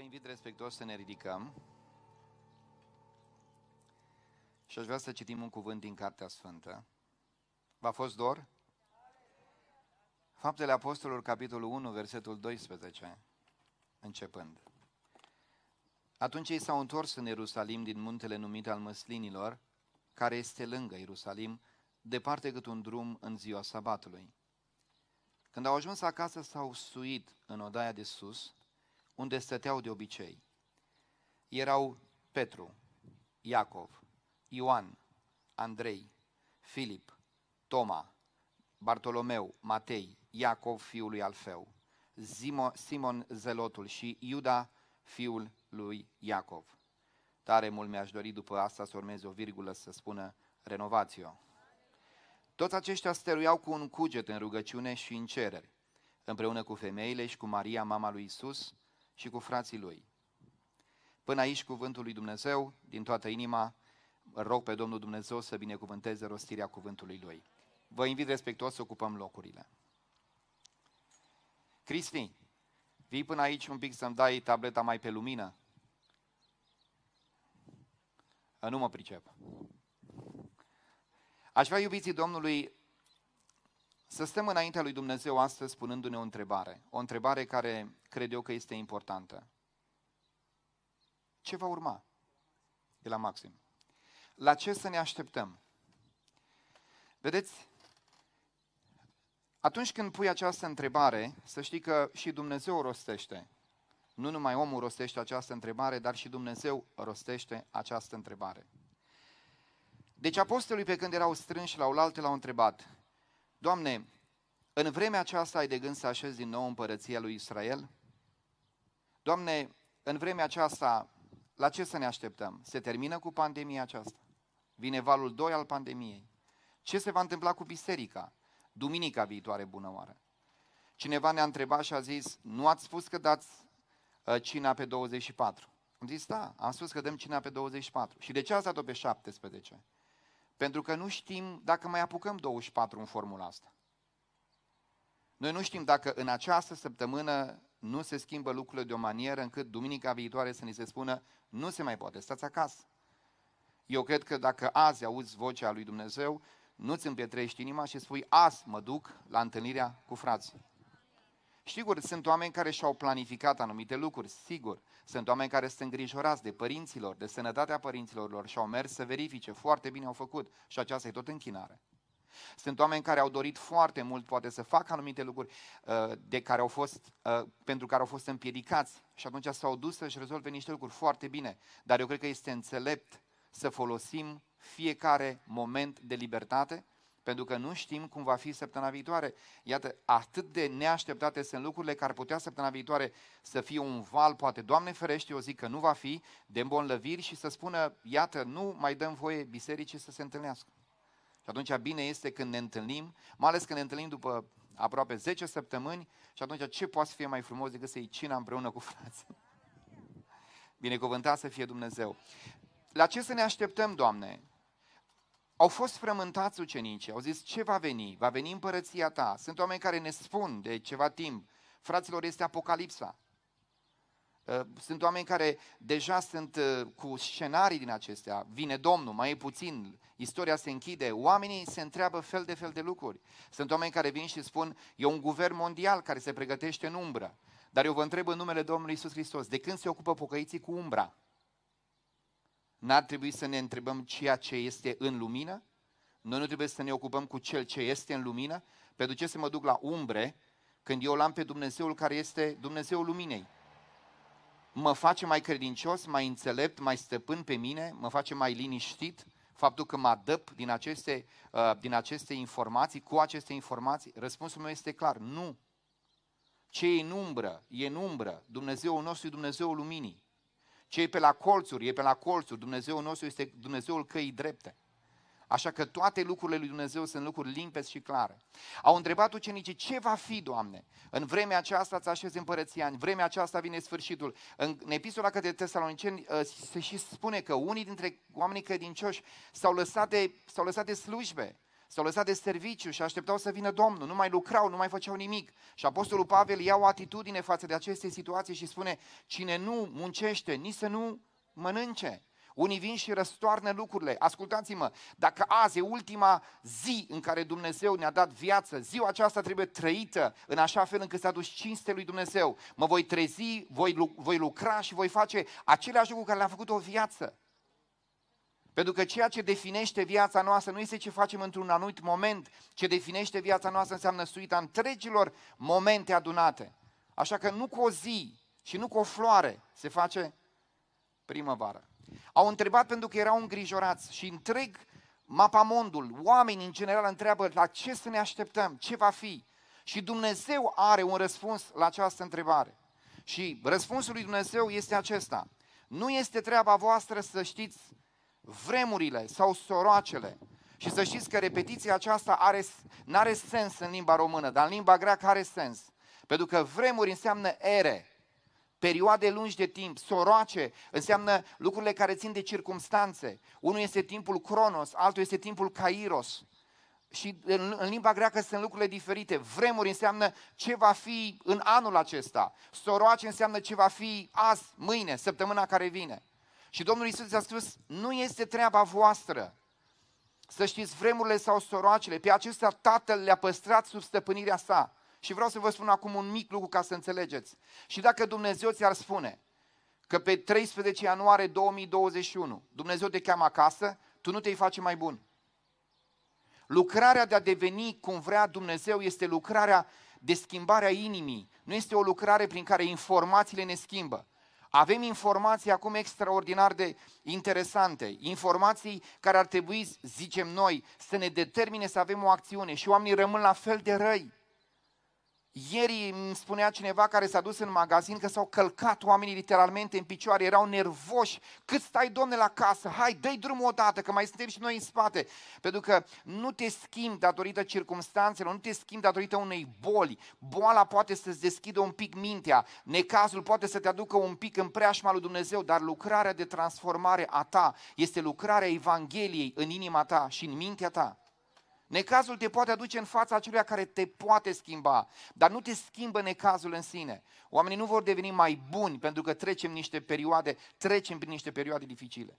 invit respectuos să ne ridicăm și aș vrea să citim un cuvânt din Cartea Sfântă. V-a fost dor? Faptele Apostolilor, capitolul 1, versetul 12, începând. Atunci ei s-au întors în Ierusalim din muntele numit al Măslinilor, care este lângă Ierusalim, departe cât un drum în ziua sabatului. Când au ajuns acasă, s-au suit în odaia de sus, unde stăteau de obicei. Erau Petru, Iacov, Ioan, Andrei, Filip, Toma, Bartolomeu, Matei, Iacov, fiul lui Alfeu, Simon Zelotul și Iuda, fiul lui Iacov. Tare mult mi-aș dori după asta să urmeze o virgulă să spună renovațio. Toți aceștia stăruiau cu un cuget în rugăciune și în cereri, împreună cu femeile și cu Maria, mama lui Isus, și cu frații lui. Până aici cuvântul lui Dumnezeu, din toată inima, rog pe Domnul Dumnezeu să binecuvânteze rostirea cuvântului lui. Vă invit respectuos să ocupăm locurile. Cristi, vii până aici un pic să-mi dai tableta mai pe lumină? Nu mă pricep. Aș vrea, iubiții Domnului, să stăm înaintea lui Dumnezeu astăzi spunându-ne o întrebare. O întrebare care cred eu că este importantă. Ce va urma de la Maxim? La ce să ne așteptăm? Vedeți, atunci când pui această întrebare, să știi că și Dumnezeu o rostește. Nu numai omul rostește această întrebare, dar și Dumnezeu rostește această întrebare. Deci apostolii, pe când erau strânși la oaltă, l-au întrebat: Doamne, în vremea aceasta ai de gând să așezi din nou împărăția lui Israel? Doamne, în vremea aceasta, la ce să ne așteptăm? Se termină cu pandemia aceasta? Vine valul 2 al pandemiei? Ce se va întâmpla cu biserica? Duminica viitoare, bună oară. Cineva ne-a întrebat și a zis: nu ați spus că dați cina pe 24? Am zis: da, am spus că dăm cina pe 24. Și de ce ați dat-o pe 17? Pentru că nu știm dacă mai apucăm 24 în formula asta. Noi nu știm dacă în această săptămână nu se schimbă lucrurile de o manieră încât duminica viitoare să ni se spună: nu se mai poate, stați acasă. Eu cred că dacă azi auzi vocea lui Dumnezeu, nu-ți împietrești inima și spui: azi mă duc la întâlnirea cu frații. Sigur, sunt oameni care și-au planificat anumite lucruri, sigur. Sunt oameni care sunt îngrijorați de părinților, de sănătatea părinților lor și au mers să verifice, foarte bine au făcut și aceasta e tot închinare. Sunt oameni care au dorit foarte mult, poate să facă anumite lucruri pentru care au fost împiedicați și atunci s-au dus să-și rezolve niște lucruri foarte bine. Dar eu cred că este înțelept să folosim fiecare moment de libertate, pentru că nu știm cum va fi săptămâna viitoare. Iată, atât de neașteptate sunt lucrurile că ar putea săptămâna viitoare să fie un val, poate, Doamne ferește, eu zic că nu va fi, de îmbolnăviri și să spună: iată, nu mai dăm voie bisericii să se întâlnească. Și atunci bine este când ne întâlnim, mai ales când ne întâlnim după aproape 10 săptămâni și atunci ce poate să fie mai frumos decât să iei cina împreună cu frații? Binecuvântat să fie Dumnezeu. La ce să ne așteptăm, Doamne? Au fost frământați ucenicii, au zis: ce va veni? Va veni împărăția ta. Sunt oameni care ne spun de ceva timp: fraților, este Apocalipsa. Sunt oameni care deja sunt cu scenarii din acestea. Vine Domnul, mai e puțin, istoria se închide. Oamenii se întreabă fel de lucruri. Sunt oameni care vin și spun: e un guvern mondial care se pregătește în umbră. Dar eu vă întreb în numele Domnului Iisus Hristos: de când se ocupă pocăiții cu umbra? N-ar trebui să ne întrebăm ceea ce este în lumină? Noi nu trebuie să ne ocupăm cu cel ce este în lumină? Pentru ce să mă duc la umbre când eu l-am pe Dumnezeul care este Dumnezeul luminei? Mă face mai credincios, mai înțelept, mai stăpân pe mine? Mă face mai liniștit faptul că mă adăp din aceste informații, cu aceste informații? Răspunsul meu este clar: nu. Ce e în umbră, e în umbră. Dumnezeul nostru e Dumnezeul luminii. Ce e pe la colțuri, e pe la colțuri. Dumnezeul nostru este Dumnezeul căii drepte. Așa că toate lucrurile lui Dumnezeu sunt lucruri limpezi și clare. Au întrebat ucenicii: ce va fi, Doamne? În vremea aceasta îți așezi împărăția, în vremea aceasta vine sfârșitul. În epistola către Tesaloniceni se și spune că unii dintre oamenii credincioși s-au lăsat de slujbe, S-au lăsat de serviciu și așteptau să vină Domnul, nu mai lucrau, nu mai făceau nimic. Și Apostolul Pavel ia o atitudine față de aceste situații și spune, cine nu muncește, nici să nu mănânce. Unii vin și răstoarnă lucrurile. Ascultați-mă, dacă azi e ultima zi în care Dumnezeu ne-a dat viață, ziua aceasta trebuie trăită în așa fel încât să aduci cinste lui Dumnezeu. Mă voi trezi, voi lucra și voi face aceleași lucruri care le-am făcut o viață. Pentru că ceea ce definește viața noastră nu este ce facem într-un anumit moment, ce definește viața noastră înseamnă suita întregilor momente adunate. Așa că nu cu o zi și nu cu o floare se face primăvară. Au întrebat pentru că erau îngrijorați și întreg mapamondul, oamenii în general întreabă la ce să ne așteptăm, ce va fi. Și Dumnezeu are un răspuns la această întrebare. Și răspunsul lui Dumnezeu este acesta. Nu este treaba voastră să știți vremurile sau soroacele. Și să știți că repetiția aceasta n-are sens în limba română, dar în limba greacă are sens. Pentru că vremuri înseamnă ere, perioade lungi de timp. Soroace înseamnă lucrurile care țin de circumstanțe. Unul este timpul Cronos, altul este timpul Kairos. Și în limba greacă sunt lucrurile diferite. Vremuri înseamnă ce va fi în anul acesta. Soroace înseamnă ce va fi azi, mâine, săptămâna care vine. Și Domnul Iisus a spus, nu este treaba voastră să știți vremurile sau soroacele. Pe acestea Tatăl le-a păstrat sub stăpânirea sa. Și vreau să vă spun acum un mic lucru ca să înțelegeți. Și dacă Dumnezeu ți-ar spune că pe 13 ianuarie 2021 Dumnezeu te cheamă acasă, tu nu te-i face mai bun. Lucrarea de a deveni cum vrea Dumnezeu este lucrarea de schimbare a inimii. Nu este o lucrare prin care informațiile ne schimbă. Avem informații acum extraordinar de interesante, informații care ar trebui, zicem noi, să ne determine să avem o acțiune și oamenii rămân la fel de răi. Ieri îmi spunea cineva care s-a dus în magazin că s-au călcat oamenii literalmente în picioare, erau nervoși. Cât stai, domne, la casă? Hai, dă-i drumul odată, că mai suntem și noi în spate. Pentru că nu te schimbi datorită circumstanțelor, nu te schimbi datorită unei boli. Boala poate să-ți deschidă un pic mintea, necazul poate să te aducă un pic în preajma lui Dumnezeu, dar lucrarea de transformare a ta este lucrarea Evangheliei în inima ta și în mintea ta. Necazul te poate aduce în fața aceluia care te poate schimba, dar nu te schimbă necazul în sine. Oamenii nu vor deveni mai buni pentru că trecem prin niște perioade dificile.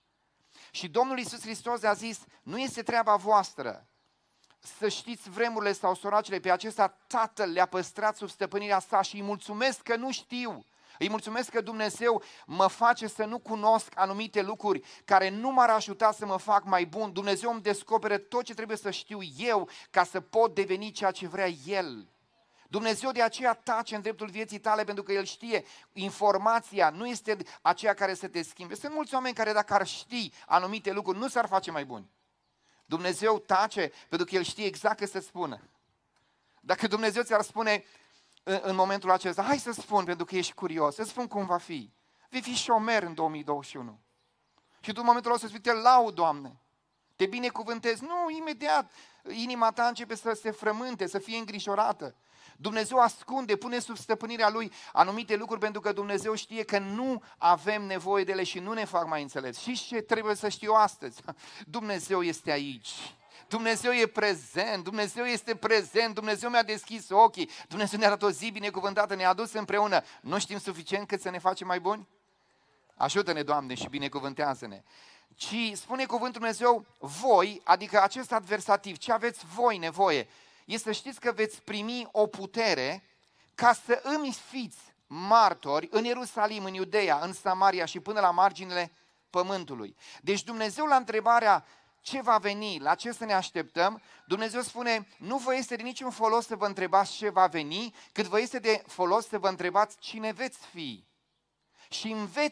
Și Domnul Iisus Hristos a zis, nu este treaba voastră să știți vremurile sau soracele, pe acesta Tatăl le-a păstrat sub stăpânirea sa și îi mulțumesc că nu știu. Îi mulțumesc că Dumnezeu mă face să nu cunosc anumite lucruri care nu m-ar ajuta să mă fac mai bun. Dumnezeu îmi descoperă tot ce trebuie să știu eu ca să pot deveni ceea ce vrea El. Dumnezeu de aceea tace în dreptul vieții tale pentru că El știe informația, nu este aceea care să te schimbe. Sunt mulți oameni care dacă ar ști anumite lucruri nu s-ar face mai buni. Dumnezeu tace pentru că El știe exact ce să spună. Dacă Dumnezeu ți-ar spune în momentul acesta, hai să spun pentru că ești curios, să spun cum va fi. Vei fi șomer în 2021. Și tu în momentul ăsta să spui, te laud, Doamne, te binecuvântez. Nu, imediat, inima ta începe să se frământe, să fie îngrijorată. Dumnezeu ascunde, pune sub stăpânirea Lui anumite lucruri pentru că Dumnezeu știe că nu avem nevoie de ele și nu ne fac mai înțelepți. Și ce trebuie să știu astăzi? Dumnezeu este aici. Dumnezeu e prezent, Dumnezeu este prezent, Dumnezeu mi-a deschis ochii, Dumnezeu ne-a dat o zi binecuvântată, ne-a adus împreună. Nu știm suficient cât să ne facem mai buni? Ajută-ne, Doamne, și binecuvântează-ne. Și spune cuvântul Dumnezeu, voi, adică acest adversativ, ce aveți voi nevoie, este să știți că veți primi o putere ca să îmi fiți martori în Ierusalim, în Iudeea, în Samaria și până la marginile pământului. Deci Dumnezeu la întrebarea ce va veni, la ce să ne așteptăm, Dumnezeu spune, nu vă este de niciun folos să vă întrebați ce va veni, cât vă este de folos să vă întrebați cine veți fi. Și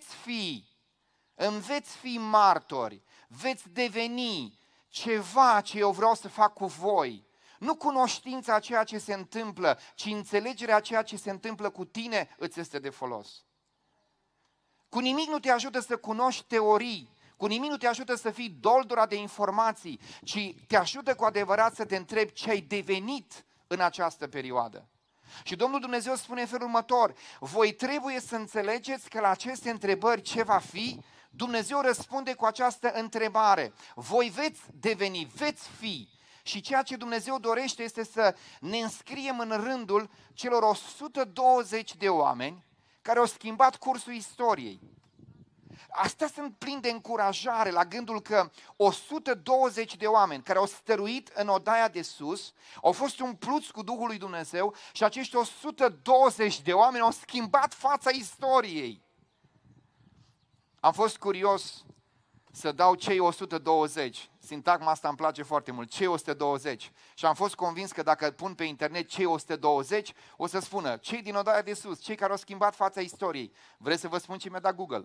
îmi veți fi martori, veți deveni ceva ce eu vreau să fac cu voi. Nu cunoștința a ceea ce se întâmplă, ci înțelegerea a ceea ce se întâmplă cu tine îți este de folos. Cu nimic nu te ajută să cunoști teorii, cu nimic nu te ajută să fii doldora de informații, ci te ajută cu adevărat să te întrebi ce ai devenit în această perioadă. Și Domnul Dumnezeu spune în felul următor, voi trebuie să înțelegeți că la aceste întrebări ce va fi, Dumnezeu răspunde cu această întrebare, voi veți deveni, veți fi. Și ceea ce Dumnezeu dorește este să ne înscriem în rândul celor 120 de oameni care au schimbat cursul istoriei. Asta sunt plin de încurajare la gândul că 120 de oameni care au stăruit în odaia de sus, au fost umpluți cu Duhul lui Dumnezeu și acești 120 de oameni au schimbat fața istoriei. Am fost curios să dau cei 120. Sintagma asta îmi place foarte mult, cei 120. Și am fost convins că dacă pun pe internet cei 120, o să spună cei din odaia de sus, cei care au schimbat fața istoriei. Vreți să vă spun ce mi-a dat Google?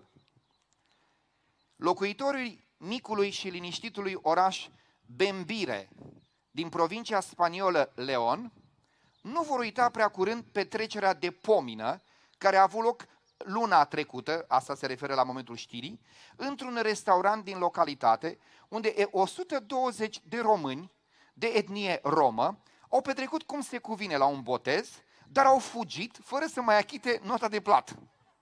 Locuitorii micului și liniștitului oraș Bembire, din provincia spaniolă León, nu vor uita prea curând petrecerea de pomină care a avut loc luna trecută, asta se referă la momentul știrii, într-un restaurant din localitate, unde 120 de români de etnie romă au petrecut cum se cuvine la un botez, dar au fugit fără să mai achite nota de plată.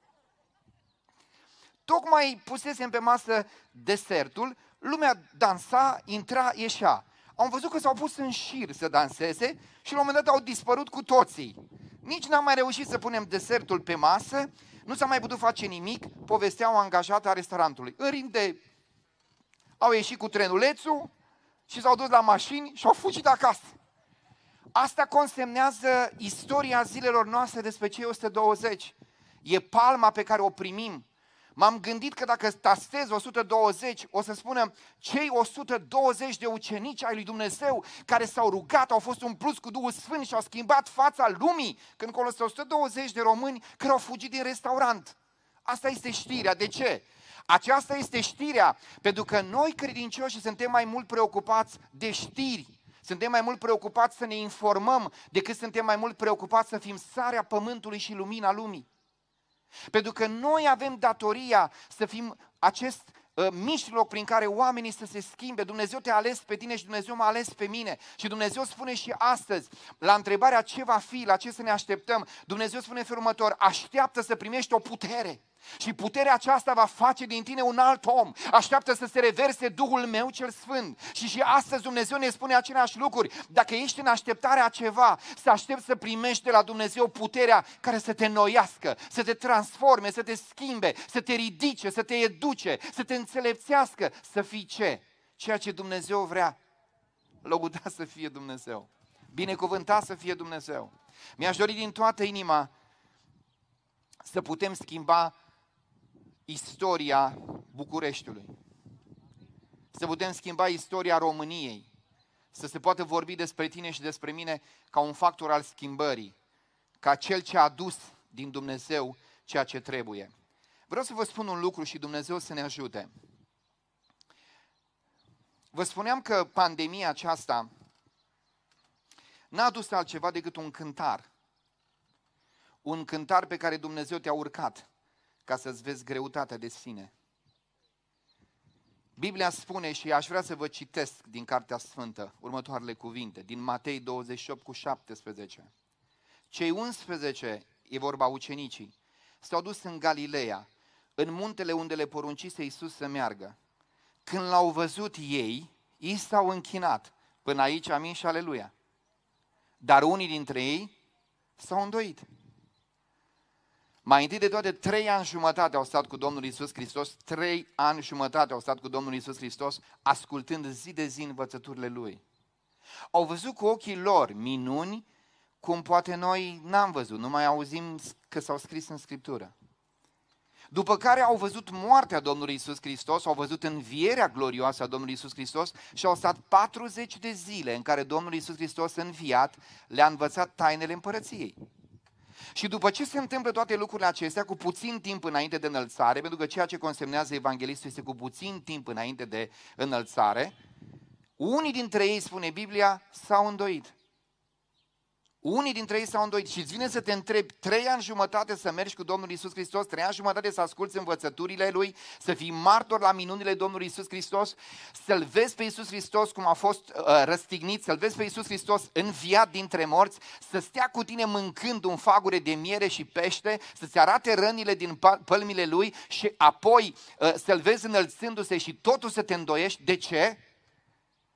Tocmai pusesem pe masă desertul, lumea dansa, intra, ieșea. Am văzut că s-au pus în șir să danseze și la un moment dat au dispărut cu toții. Nici n-am mai reușit să punem desertul pe masă, nu s-a mai putut face nimic, povestea o angajată a restaurantului. În timp de au ieșit cu trenulețul și s-au dus la mașini și au fugit acasă. Asta consemnează istoria zilelor noastre despre cei 120. E palma pe care o primim. M-am gândit că dacă tastez 120, o să spună cei 120 de ucenici ai lui Dumnezeu care s-au rugat, au fost umpluți cu Duhul Sfânt și au schimbat fața lumii, când acolo sunt 120 de români care au fugit din restaurant. Asta este știrea. De ce? Aceasta este știrea, pentru că noi credincioși suntem mai mult preocupați de știri. Suntem mai mult preocupați să ne informăm decât suntem mai mult preocupați să fim sarea pământului și lumina lumii. Pentru că noi avem datoria să fim acest mijloc prin care oamenii să se schimbe. Dumnezeu te-a ales pe tine și Dumnezeu m-a ales pe mine. Și Dumnezeu spune și astăzi, la întrebarea ce va fi, la ce să ne așteptăm, Dumnezeu spune în felul următor: așteaptă să primești o putere. Și puterea aceasta va face din tine un alt om. Așteaptă să se reverse Duhul meu cel Sfânt. Și astăzi Dumnezeu ne spune aceleași lucruri. Dacă ești în așteptarea ceva, să aștepți să primești de la Dumnezeu puterea care să te înnoiască, să te transforme, să te schimbe, să te ridice, să te educe, să te înțelepțească, să fii ce? Ceea ce Dumnezeu vrea. Lăudat să fie Dumnezeu. Binecuvântat să fie Dumnezeu. Mi-aș dori din toată inima să putem schimba istoria Bucureștiului. Să putem schimba istoria României. Să se poată vorbi despre tine și despre mine ca un factor al schimbării. Ca cel ce a adus din Dumnezeu ceea ce trebuie. Vreau să vă spun un lucru și Dumnezeu să ne ajute. Vă spuneam că pandemia aceasta n-a adus altceva decât un cântar. Un cântar pe care Dumnezeu te-a urcat ca să-ți vezi greutatea de sine. Biblia spune, și aș vrea să vă citesc din Cartea Sfântă următoarele cuvinte, din Matei 28:17. Cei 11, e vorba ucenicii, s-au dus în Galileea, în muntele unde le poruncise Iisus să meargă. Când l-au văzut ei s-au închinat. Până aici, amin și aleluia. Dar unii dintre ei s-au îndoit. Mai întâi de toate, 3 ani jumătate au stat cu Domnul Iisus Hristos, 3 ani jumătate au stat cu Domnul Iisus Hristos, ascultând zi de zi învățăturile Lui. Au văzut cu ochii lor minuni, cum poate noi n-am văzut, nu mai auzim că s-au scris în Scriptură. După care au văzut moartea Domnului Iisus Hristos, au văzut învierea glorioasă a Domnului Iisus Hristos și au stat 40 de zile în care Domnul Iisus Hristos înviat le-a învățat tainele împărăției. Și după ce se întâmplă toate lucrurile acestea, cu puțin timp înainte de înălțare, pentru că ceea ce consemnează evanghelistul este cu puțin timp înainte de înălțare, unii dintre ei, spune Biblia, s-au îndoit. Unii dintre ei s-au îndoit și îți vine să te întrebi 3 ani jumătate să mergi cu Domnul Iisus Hristos, 3 ani jumătate să asculți învățăturile Lui, să fii martor la minunile Domnului Iisus Hristos, să-L vezi pe Iisus Hristos cum a fost răstignit, să-L vezi pe Iisus Hristos înviat dintre morți, să stea cu tine mâncând un fagure de miere și pește, să-ți arate rănile din pălmile Lui și apoi să-L vezi înălțându-se și totul să te îndoiești. De ce?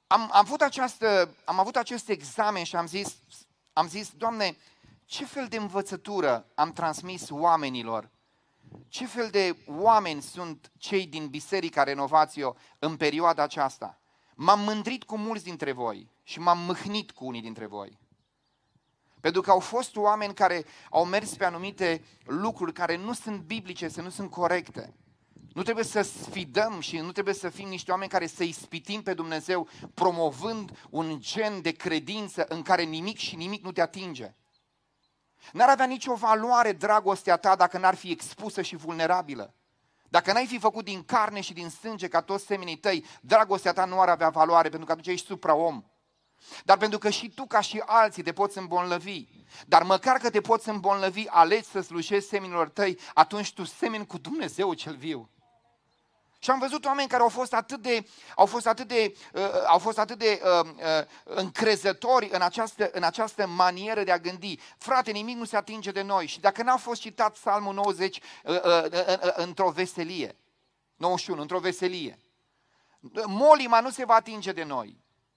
am avut acest examen și am zis, Doamne, ce fel de învățătură am transmis oamenilor? Ce fel de oameni sunt cei din Biserica Renovatio în perioada aceasta? M-am mândrit cu mulți dintre voi și m-am mâhnit cu unii dintre voi. Pentru că au fost oameni care au mers pe anumite lucruri care nu sunt biblice, nu sunt corecte. Nu trebuie să sfidăm și nu trebuie să fim niște oameni care să ispitim pe Dumnezeu promovând un gen de credință în care nimic și nimic nu te atinge. N-ar avea nicio valoare dragostea ta dacă n-ar fi expusă și vulnerabilă. Dacă n-ai fi făcut din carne și din sânge ca toți semenii tăi, dragostea ta nu ar avea valoare pentru că atunci ești supraom. Dar pentru că și tu ca și alții te poți îmbolnăvi, dar măcar că te poți îmbolnăvi, alegi să slujești seminilor tăi, atunci tu semeni cu Dumnezeu cel viu. Și am văzut oameni care au fost atât de încrezători în această manieră de a gândi. Frate, nimic nu se atinge de noi. Și dacă n-a fost citat Psalmul 90 într-o veselie, 91, într-o veselie, molima nu se va atinge de noi.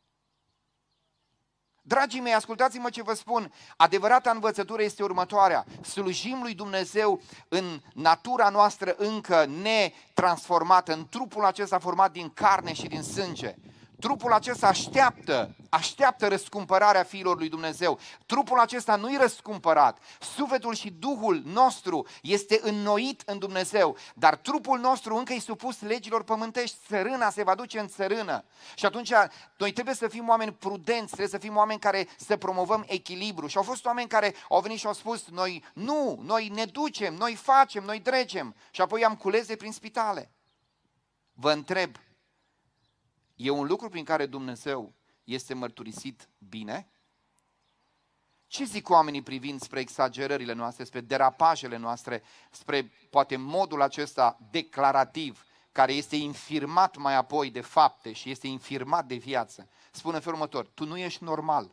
Dragii mei, ascultați-mă ce vă spun, adevărata învățătură este următoarea. Slujim lui Dumnezeu în natura noastră încă netransformată, în trupul acesta format din carne și din sânge. Trupul acesta așteaptă răscumpărarea fiilor lui Dumnezeu. Trupul acesta nu-i răscumpărat. Sufletul și Duhul nostru este înnoit în Dumnezeu, dar trupul nostru încă e supus legilor pământești. Țărâna se va duce în țărână. Și atunci noi trebuie să fim oameni prudenți, trebuie să fim oameni care să promovăm echilibru. Și au fost oameni care au venit și au spus, noi ne ducem, noi facem, noi dregem. Și apoi am cules de prin spitale. Vă întreb, e un lucru prin care Dumnezeu este mărturisit bine? Ce zic oamenii privind spre exagerările noastre, spre derapajele noastre, spre poate modul acesta declarativ, care este infirmat mai apoi de fapte și este infirmat de viață? Spune în felul următor, tu nu ești normal.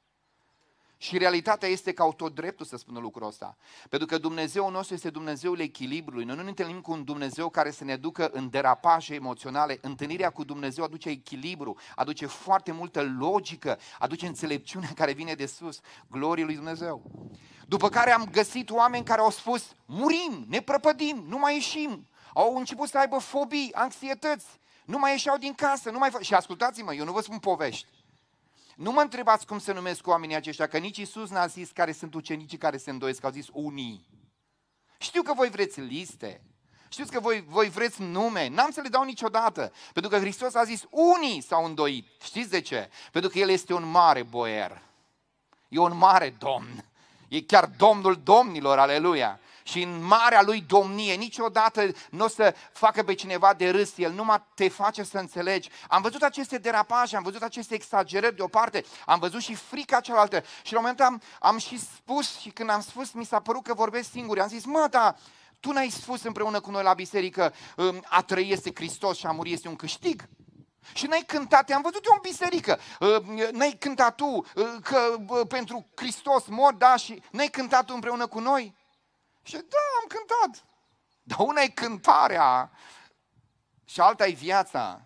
Și realitatea este că au tot dreptul să spună lucrul ăsta. Pentru că Dumnezeul nostru este Dumnezeul echilibrului. Noi nu ne întâlnim cu un Dumnezeu care să ne ducă în derapaje emoționale. Întâlnirea cu Dumnezeu aduce echilibru, aduce foarte multă logică, aduce înțelepciune care vine de sus. Glorie lui Dumnezeu. După care am găsit oameni care au spus, murim, ne prăpădim, nu mai ieșim. Au început să aibă fobii, anxietăți, nu mai ieșeau din casă. Și ascultați-mă, eu nu vă spun povești. Nu mă întrebați cum se numesc oamenii aceștia, că nici Iisus n-a zis care sunt ucenicii care se îndoiesc, că au zis unii. Știu că voi vreți liste, știți că voi vreți nume, n-am să le dau niciodată, pentru că Hristos a zis unii s-au îndoit. Știți de ce? Pentru că El este un mare boier, e un mare domn, e chiar Domnul domnilor, aleluia. Și în marea lui domnie niciodată nu o să facă pe cineva de râs, el numai te face să înțelegi. Am văzut aceste derapaje, am văzut aceste exagerări de o parte, am văzut și frica cealaltă. Și la un moment dat am și spus, și când am spus mi s-a părut că vorbesc singur. Am zis, dar tu n-ai spus împreună cu noi la biserică, a trăi este Hristos și a muri este un câștig? Și n-ai cântat, am văzut eu în biserică, n-ai cântat tu că pentru Hristos mor, da, și n-ai cântat tu împreună cu noi? Și da, am cântat. Dar una e cântarea și alta e viața.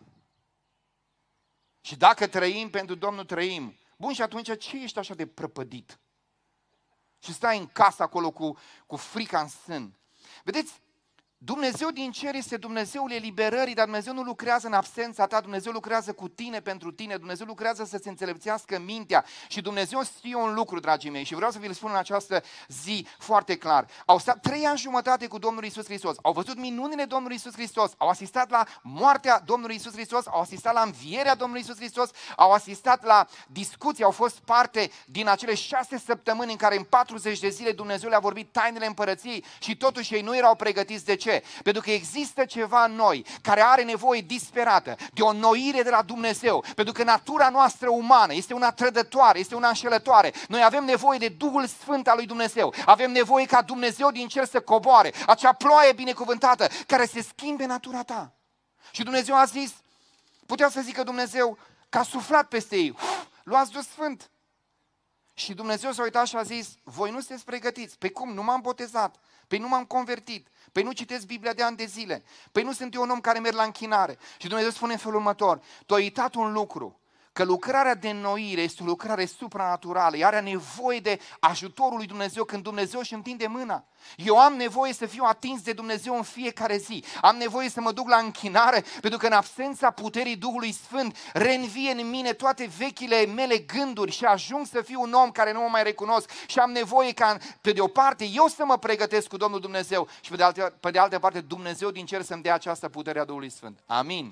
Și dacă trăim pentru Domnul, trăim. Bun, și atunci ce ești așa de prăpădit? Și stai în casă acolo cu frica în sân. Vedeți, Dumnezeu din cer este Dumnezeul eliberării, dar Dumnezeu nu lucrează în absența ta, Dumnezeu lucrează cu tine, pentru tine, Dumnezeu lucrează să-ți înțelepțească mintea și Dumnezeu știe un lucru, dragii mei, și vreau să vi-l spun în această zi foarte clar. Au stat 3 ani jumătate cu Domnul Iisus Hristos, au văzut minunile Domnului Iisus Hristos, au asistat la moartea Domnului Iisus Hristos, au asistat la învierea Domnului Iisus Hristos, au asistat la discuții, au fost parte din acele 6 săptămâni în care în 40 de zile Dumnezeu le-a vorbit tainele împărăției și totuși ei nu erau pregătiți. De ce? Pentru că există ceva în noi care are nevoie disperată de o înnoire de la Dumnezeu. Pentru că natura noastră umană este una trădătoare, este una înșelătoare. Noi avem nevoie de Duhul Sfânt al lui Dumnezeu. Avem nevoie ca Dumnezeu din cer să coboare, acea ploaie binecuvântată care se schimbe natura ta. Și Dumnezeu a zis, putea să zică Dumnezeu că a suflat peste ei, luați Duh Sfânt. Și Dumnezeu s-a uitat și a zis, voi nu sunteți pregătiți. Păi cum? Nu m-am botezat. Păi nu m-am convertit. Păi nu citesc Biblia de ani de zile. Păi nu sunt eu un om care merg la închinare. Și Dumnezeu spune în felul următor, tu ai uitat un lucru, că lucrarea de înnoire este o lucrare supranaturală, ea are nevoie de ajutorul lui Dumnezeu când Dumnezeu își întinde mâna. Eu am nevoie să fiu atins de Dumnezeu în fiecare zi, am nevoie să mă duc la închinare, pentru că în absența puterii Duhului Sfânt reînvie în mine toate vechile mele gânduri și ajung să fiu un om care nu mă mai recunosc și am nevoie ca, pe de o parte, eu să mă pregătesc cu Domnul Dumnezeu și pe de altă parte Dumnezeu din cer să-mi dea această putere a Duhului Sfânt. Amin.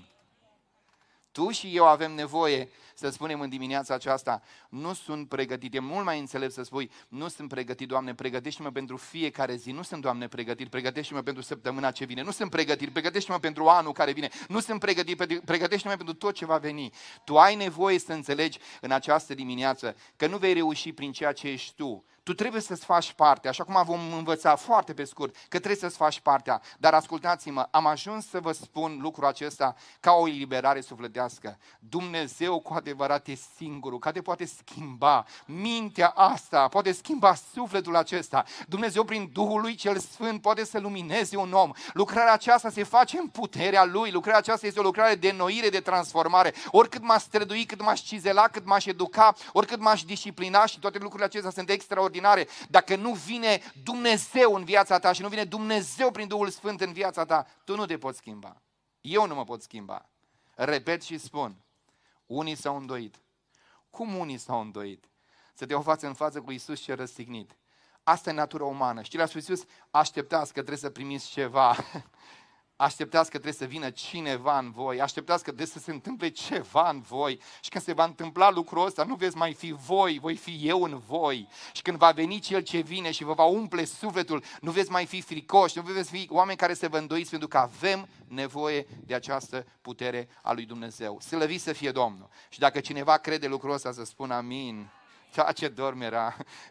Tu și eu avem nevoie să spunem în dimineața aceasta, nu sunt pregătit, e mult mai înțelept să spui, nu sunt pregătit, Doamne, pregătește-mă pentru fiecare zi, nu sunt, Doamne, pregătit, pregătește-mă pentru săptămâna ce vine, nu sunt pregătit, pregătește-mă pentru anul care vine, nu sunt pregătit, pregătește-mă pentru tot ce va veni. Tu ai nevoie să înțelegi în această dimineață că nu vei reuși prin ceea ce ești tu. Tu trebuie să-ți faci parte, așa cum vom învăța foarte pe scurt, că trebuie să-ți faci partea. Dar ascultați-mă, am ajuns să vă spun lucrul acesta ca o eliberare sufletească. Dumnezeu cu adevărat e singurul, care poate schimba mintea asta, poate schimba sufletul acesta. Dumnezeu prin Duhul lui cel Sfânt poate să lumineze un om. Lucrarea aceasta se face în puterea Lui, lucrarea aceasta este o lucrare de înnoire, de transformare. Oricât m-aș strădui, cât m-aș cizela, cât m-aș educa, oricât m-aș disciplina și toate lucrurile acestea sunt extraordinare. Dacă nu vine Dumnezeu în viața ta și nu vine Dumnezeu prin Duhul Sfânt în viața ta, tu nu te poți schimba. Eu nu mă pot schimba. Repet și spun, unii s-au îndoit. Cum unii s-au îndoit? Să te o față în față cu Iisus și răstignit. Asta e natura umană. Știi, la Iisus, așteptați că trebuie să primiți ceva. Așteptați că trebuie să vină cineva în voi, așteptați că trebuie să se întâmple ceva în voi și când se va întâmpla lucrul ăsta, nu veți mai fi voi, voi fi eu în voi. Și când va veni Cel ce vine și vă va umple sufletul, nu veți mai fi fricoși, nu veți fi oameni care se vă îndoiți, pentru că avem nevoie de această putere a lui Dumnezeu. Slăvit să fie Domnul. Și dacă cineva crede lucrul ăsta, să spună amin. Ce dorm era.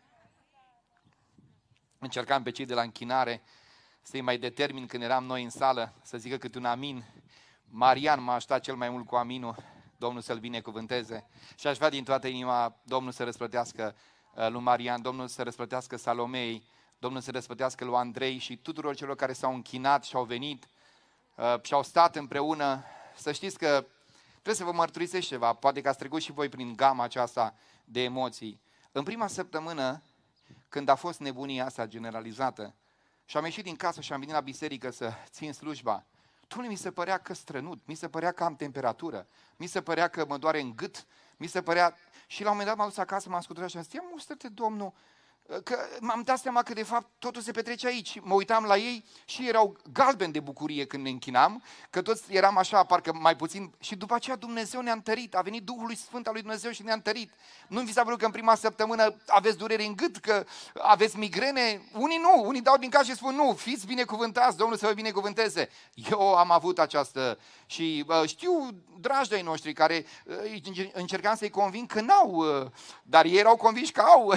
Încercam pe cei de la închinare să-i mai determin când eram noi în sală, să zică câte un amin. Marian m-a ajutat cel mai mult cu aminul, Domnul să-l binecuvânteze. Și aș vrea din toată inima Domnul să răsplătească lui Marian, Domnul să răsplătească Salomei, Domnul să răsplătească lui Andrei și tuturor celor care s-au închinat și au venit și au stat împreună. Să știți că trebuie să vă mărturisesc ceva, poate că ați trecut și voi prin gama aceasta de emoții. În prima săptămână, când a fost nebunia asta generalizată, și am ieșit din casă și am venit la biserică să țin slujba, Doamne, mi se părea că strănut, mi se părea că am temperatură, mi se părea că mă doare în gât, mi se părea... Și la un moment dat m-am dus acasă, m-am scuturat și am zis, ia mustră-te, Domnul, că m-am dat seama că de fapt totul se petrece aici. Mă uitam la ei și erau galbeni de bucurie când ne închinam, că toți eram așa, parcă mai puțin. Și după aceea Dumnezeu ne-a întărit, a venit Duhul Sfânt al lui Dumnezeu și ne-a întărit. Nu vi s-a vrut că în prima săptămână aveți durere în gât, că aveți migrene? Unii nu, unii dau din cap și spun nu, fiți binecuvântați, Domnul să vă binecuvânteze. Eu am avut această și știu dragi de-ai noștri care încercam să-i conving că n-au, dar ei erau convinși că au.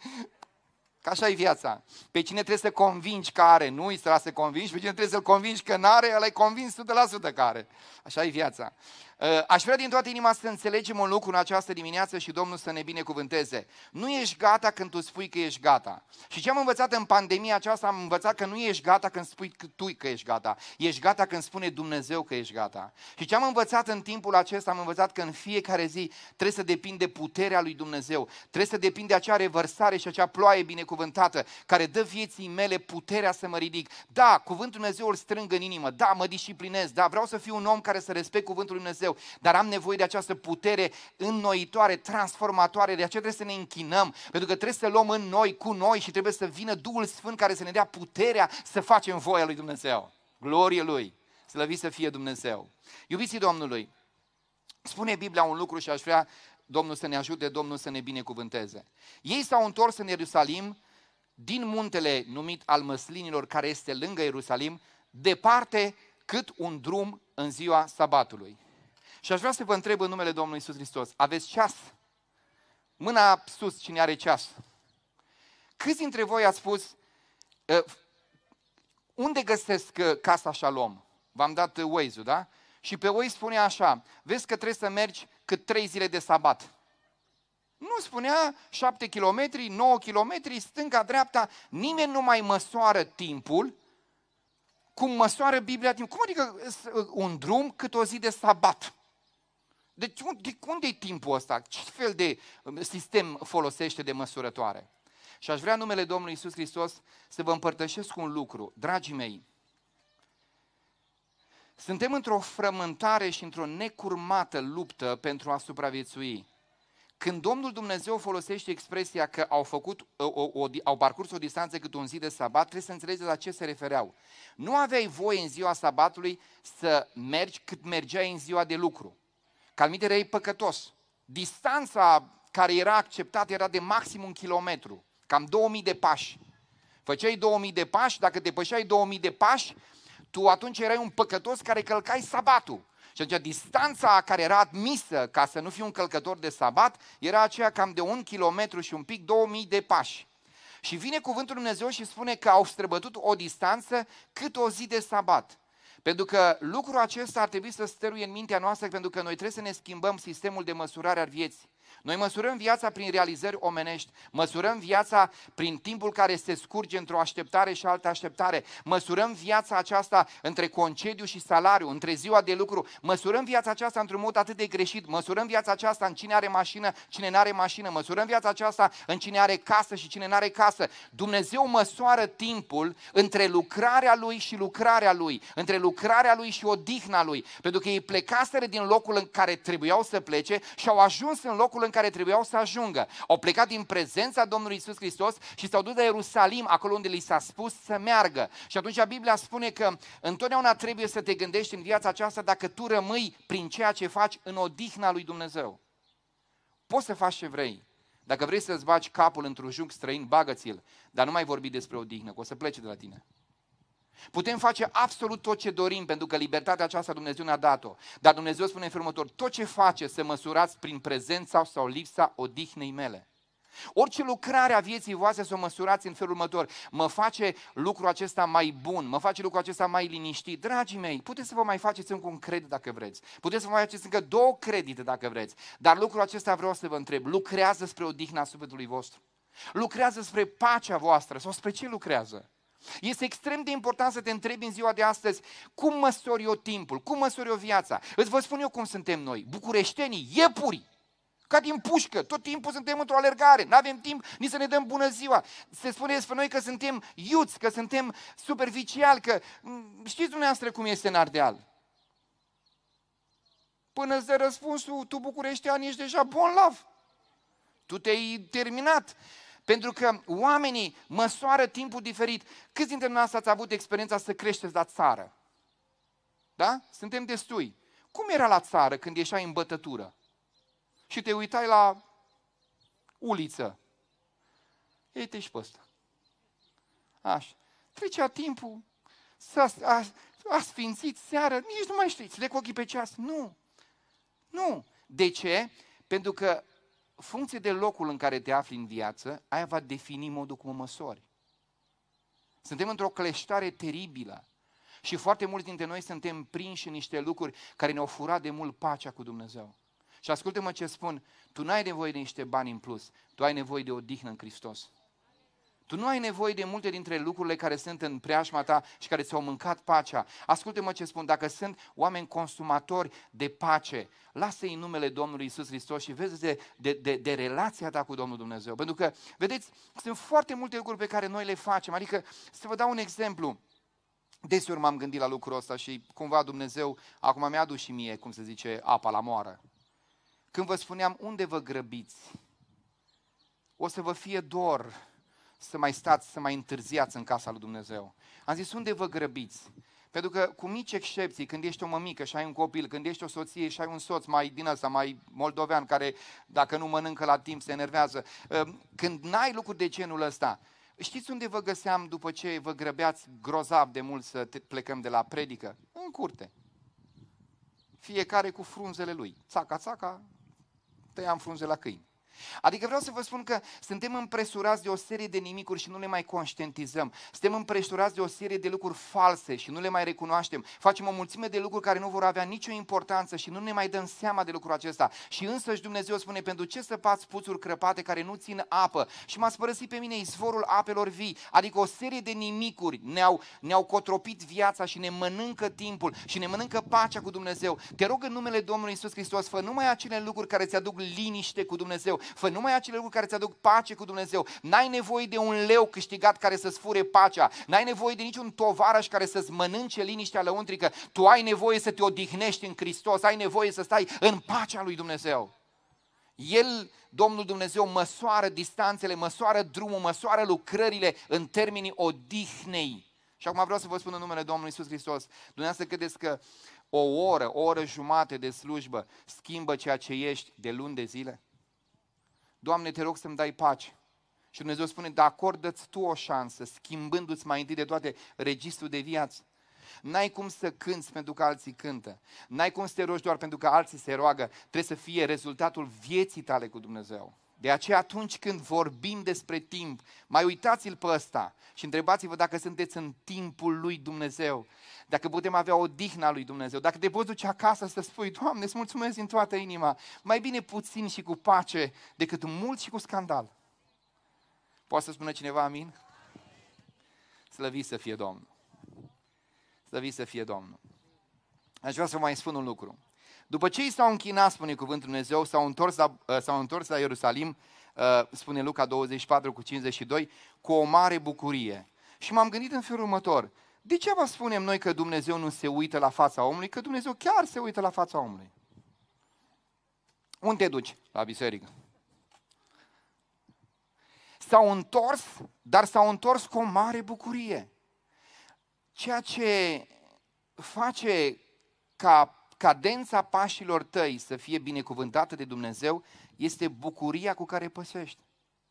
Că așa e viața. Pe cine trebuie să convingi că are, nu îi să convingi, pe cine trebuie să-l convingi că n-are, ăla-i convins 100% că are. Așa e viața. Aș vrea din toată inima să înțelegem un lucru în această dimineață și Domnul să ne binecuvânteze. Nu ești gata când tu spui că ești gata. Și ce am învățat în pandemia aceasta, am învățat că nu ești gata când spui tu că ești gata. Ești gata când spune Dumnezeu că ești gata. Și ce am învățat în timpul acesta, am învățat că în fiecare zi trebuie să depinde puterea lui Dumnezeu. Trebuie să depinde acea revărsare și acea ploaie binecuvântată care dă vieții mele puterea să mă ridic. Da, cuvântul Dumnezeu îl strâng în inimă. Da, mă disciplinez. Da, vreau să fiu un om care să respect cuvântul lui Dumnezeu. Dar am nevoie de această putere înnoitoare, transformatoare, de aceea trebuie să ne închinăm, pentru că trebuie să luăm în noi, cu noi și trebuie să vină Duhul Sfânt care să ne dea puterea să facem voia lui Dumnezeu. Glorie Lui, slăvit să fie Dumnezeu. Iubiții Domnului, spune Biblia un lucru și aș vrea Domnul să ne ajute, Domnul să ne binecuvânteze. Ei s-au întors în Ierusalim din muntele numit al Măslinilor, care este lângă Ierusalim, departe cât un drum în ziua sabatului. Și aș vrea să vă întreb în numele Domnului Iisus Hristos, aveți ceas? Mâna sus, cine are ceas? Câți dintre voi ați spus, unde găsesc casa Shalom? V-am dat Waze-ul, da? Și pe Waze spunea așa, vezi că trebuie să mergi cât 3 zile de sabat. Nu spunea 7 km, 9 km, stânga, dreapta, nimeni nu mai măsoară timpul, cum măsoară Biblia timpul. Cum adică un drum cât o zi de sabat? Deci unde e timpul ăsta? Ce fel de sistem folosește de măsurătoare? Și aș vrea în numele Domnului Iisus Hristos să vă împărtășesc un lucru. Dragii mei, suntem într-o frământare și într-o necurmată luptă pentru a supraviețui. Când Domnul Dumnezeu folosește expresia că au parcurs o distanță cât un zi de sabat, trebuie să înțelegeți la ce se refereau. Nu aveai voie în ziua sabatului să mergi cât mergeai în ziua de lucru. Că alminteri erai păcătos. Distanța care era acceptată era de maxim 1 kilometru, cam 2000 de pași. Făceai 2000 de pași, dacă depășeai 2000 de pași, tu atunci erai un păcătos care călcai sabatul. Și atunci distanța care era admisă ca să nu fii un călcător de sabat era aceea cam de 1 kilometru și un pic, 2000 de pași. Și vine cuvântul Lui Dumnezeu și spune că au străbătut o distanță cât o zi de sabat. Pentru că lucrul acesta ar trebui să stăruie în mintea noastră, pentru că noi trebuie să ne schimbăm sistemul de măsurare al vieții. Noi măsurăm viața prin realizări omenești, măsurăm viața prin timpul care se scurge într-o așteptare și altă așteptare, măsurăm viața aceasta între concediu și salariu, între ziua de lucru, măsurăm viața aceasta într-un mod atât de greșit, măsurăm viața aceasta în cine are mașină, cine nu are mașină, măsurăm viața aceasta în cine are casă și cine nu are casă. Dumnezeu măsoară timpul între lucrarea Lui și lucrarea Lui, între lucrarea Lui și odihna Lui, pentru că ei plecaseră din locul în care trebuiau să plece și au ajuns în locul în care trebuiau să ajungă. Au plecat din prezența Domnului Iisus Hristos și s-au dus la Ierusalim, acolo unde li s-a spus să meargă. Și atunci Biblia spune că întotdeauna trebuie să te gândești în viața aceasta dacă tu rămâi prin ceea ce faci în odihna lui Dumnezeu. Poți să faci ce vrei. Dacă vrei să-ți bagi capul într-un jug străin, bagă-ți-l, dar nu mai vorbi despre odihnă, că o să plece de la tine. Putem face absolut tot ce dorim, pentru că libertatea aceasta Dumnezeu ne-a dat-o. Dar Dumnezeu spune în felul următor: tot ce face să măsurați prin prezența sau lipsa odihnei mele. Orice lucrare a vieții voastre să o măsurați în felul următor: mă face lucrul acesta mai bun, mă face lucrul acesta mai liniștit. Dragii mei, puteți să vă mai faceți încă un credit dacă vreți. Puteți să vă mai faceți încă 2 credite dacă vreți. Dar lucrul acesta vreau să vă întreb: lucrează spre odihna sufletului vostru? Lucrează spre pacea voastră sau spre ce lucrează? Este extrem de important să te întrebi în ziua de astăzi: cum măsori eu timpul, cum măsori eu viața? Îți vă spun eu cum suntem noi, bucureștenii, iepuri, ca din pușcă, tot timpul suntem într-o alergare, nu avem timp nici să ne dăm bună ziua. Se spune despre noi că suntem iuți, că suntem superficiali, că știți dumneavoastră cum este în Ardeal. Până îți dă răspunsul: tu bucureștean ești deja bolnav, tu te-ai terminat. Pentru că oamenii măsoară timpul diferit. Câți dintre noi ați avut experiența să creșteți la țară? Da? Suntem destui. Cum era la țară când ieșai în bătătură și te uitai la uliță? Ei-te și pe ăsta. Așa. Trecea timpul, a sfințit seară, nici nu mai știi, să le cu ochii pe ceas. Nu. Nu. De ce? Pentru că funcție de locul în care te afli în viață, aia va defini modul cum o măsori. Suntem într-o cleștare teribilă și foarte mulți dintre noi suntem prinși în niște lucruri care ne-au furat de mult pacea cu Dumnezeu. Și ascultă-mă ce spun: tu nu ai nevoie de niște bani în plus, tu ai nevoie de odihnă în Hristos. Tu nu ai nevoie de multe dintre lucrurile care sunt în preajma ta și care ți-au mâncat pacea. Ascultă-mă ce spun: dacă sunt oameni consumatori de pace, lasă-i în numele Domnului Iisus Hristos și vezi de relația ta cu Domnul Dumnezeu. Pentru că, vedeți, sunt foarte multe lucruri pe care noi le facem. Adică, să vă dau un exemplu. Deseori m-am gândit la lucrul ăsta și cumva Dumnezeu acum mi-a adus și mie, cum se zice, apa la moară. Când vă spuneam: unde vă grăbiți? O să vă fie dor să mai stați, să mai întârziați în casa lui Dumnezeu. Am zis: unde vă grăbiți? Pentru că, cu mici excepții, când ești o mămică și ai un copil, când ești o soție și ai un soț mai din ăsta, mai moldovean, care dacă nu mănâncă la timp se enervează, când n-ai lucruri de genul ăsta, știți unde vă găseam după ce vă grăbeați grozav de mult să plecăm de la predică? În curte. Fiecare cu frunzele lui. Țaca, țaca, tăiam frunze la câini. Adică vreau să vă spun că suntem împresurați de o serie de nimicuri și nu le mai conștientizăm. Suntem împresurați de o serie de lucruri false și nu le mai recunoaștem. Facem o mulțime de lucruri care nu vor avea nicio importanță și nu ne mai dăm seama de lucrul acesta. Și însăși Dumnezeu spune, pentru ce săpați puțuri crăpate care nu țin apă? Și m-ați părăsit pe mine izvorul apelor vii. Adică o serie de nimicuri ne-au cotropit viața și ne mănâncă timpul și ne mănâncă pacea cu Dumnezeu. Te rog în numele Domnului Iisus Hristos, fă numai acele lucruri care îți aduc liniște cu Dumnezeu. Fă numai acele lucruri care îți aduc pace cu Dumnezeu. N-ai nevoie de un leu câștigat care să-ți fure pacea. N-ai nevoie de niciun tovarăș care să-ți mănânce liniștea lăuntrică. Tu ai nevoie să te odihnești în Hristos. Ai nevoie să stai în pacea lui Dumnezeu. El, Domnul Dumnezeu, măsoară distanțele, măsoară drumul, măsoară lucrările în termenii odihnei. Și acum vreau să vă spun în numele Domnului Iisus Hristos, dumneavoastră credeți că o oră jumate de slujbă schimbă ceea ce ești de luni de zile? Doamne, te rog să-mi dai pace. Și Dumnezeu spune, dar acordă-ți tu o șansă, schimbându-ți mai întâi de toate registrul de viață. N-ai cum să cânți pentru că alții cântă. N-ai cum să te rogi doar pentru că alții se roagă. Trebuie să fie rezultatul vieții tale cu Dumnezeu. De aceea atunci când vorbim despre timp, mai uitați-l pe ăsta și întrebați-vă dacă sunteți în timpul lui Dumnezeu, dacă putem avea odihna lui Dumnezeu, dacă te poți duce acasă să spui, Doamne, îți mulțumesc din toată inima, mai bine puțin și cu pace decât mult și cu scandal. Poate să spună cineva amin? Slăvit să fie Domnul. Slăvit să fie Domnul. Aș vrea să vă mai spun un lucru. După ce i s-au închinat, spune cuvântul Dumnezeu, s-au întors la Ierusalim, spune Luca 24:52, cu o mare bucurie. Și m-am gândit în felul următor, de ce vă spunem noi că Dumnezeu nu se uită la fața omului? Că Dumnezeu chiar se uită la fața omului. Unde te duci? La biserică. S-au întors, dar s-au întors cu o mare bucurie. Ceea ce face ca cadența pașilor tăi să fie binecuvântată de Dumnezeu este bucuria cu care pășești.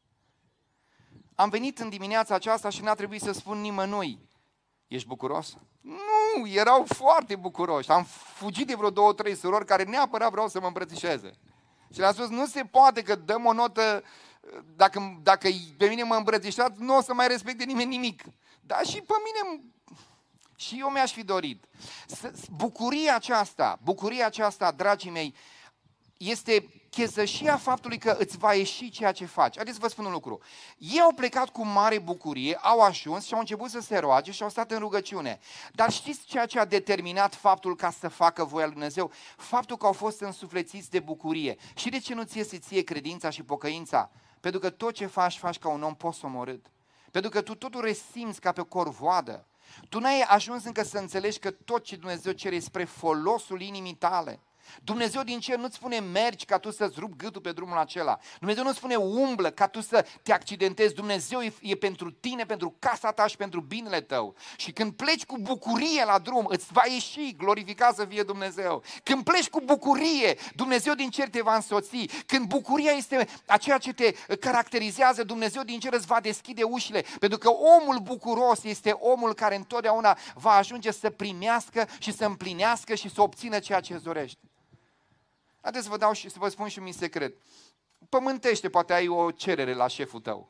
Am venit în dimineața aceasta și n-a trebuit să spun nimănui, ești bucuros? Nu, erau foarte bucuroși. Am fugit de vreo 2-3 surori care neapărat vreau să mă îmbrățișeze. Și le-am spus, nu se poate că dăm o notă, dacă pe mine mă îmbrățișați, nu o să mai respecte nimeni nimic. Dar și pe mine... Și eu mi-aș fi dorit. Bucuria aceasta, dragii mei, este chezășia faptului că îți va ieși ceea ce faci. Haideți să vă spun un lucru. Ei au plecat cu mare bucurie, au ajuns și au început să se roage și au stat în rugăciune. Dar știți ceea ce a determinat faptul ca să facă voia lui Dumnezeu? Faptul că au fost însuflețiți de bucurie. Și de ce nu ți iese ție credința și pocăința? Pentru că tot ce faci ca un om posomorât. Pentru că tu totul resimți ca pe o corvoadă. Tu n-ai ajuns încă să înțelegi că tot ce Dumnezeu cere e spre folosul inimii tale. Dumnezeu din cer nu-ți spune mergi ca tu să-ți rupi gâtul pe drumul acela. Dumnezeu nu spune umblă ca tu să te accidentezi. Dumnezeu e pentru tine, pentru casa ta și pentru binele tău. Și când pleci cu bucurie la drum, îți va ieși, glorificat să fie Dumnezeu. Când pleci cu bucurie, Dumnezeu din cer te va însoți. Când bucuria este aceea ce te caracterizează, Dumnezeu din cer îți va deschide ușile. Pentru că omul bucuros este omul care întotdeauna va ajunge să primească și să împlinească și să obțină ceea ce îți dorești. Haideți să vă spun și un secret. Pământește, poate ai o cerere la șeful tău.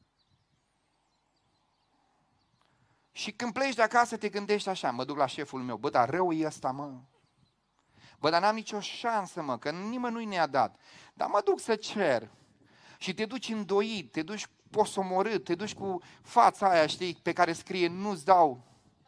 Și când pleci de acasă te gândești așa, mă duc la șeful meu, bă, dar rău e ăsta, mă. Bă, dar n-am nicio șansă, mă, că nimănui ne-a dat. Dar mă duc să cer. Și te duci îndoit, te duci posomorât, te duci cu fața aia, știi, pe care scrie nu-ți dau.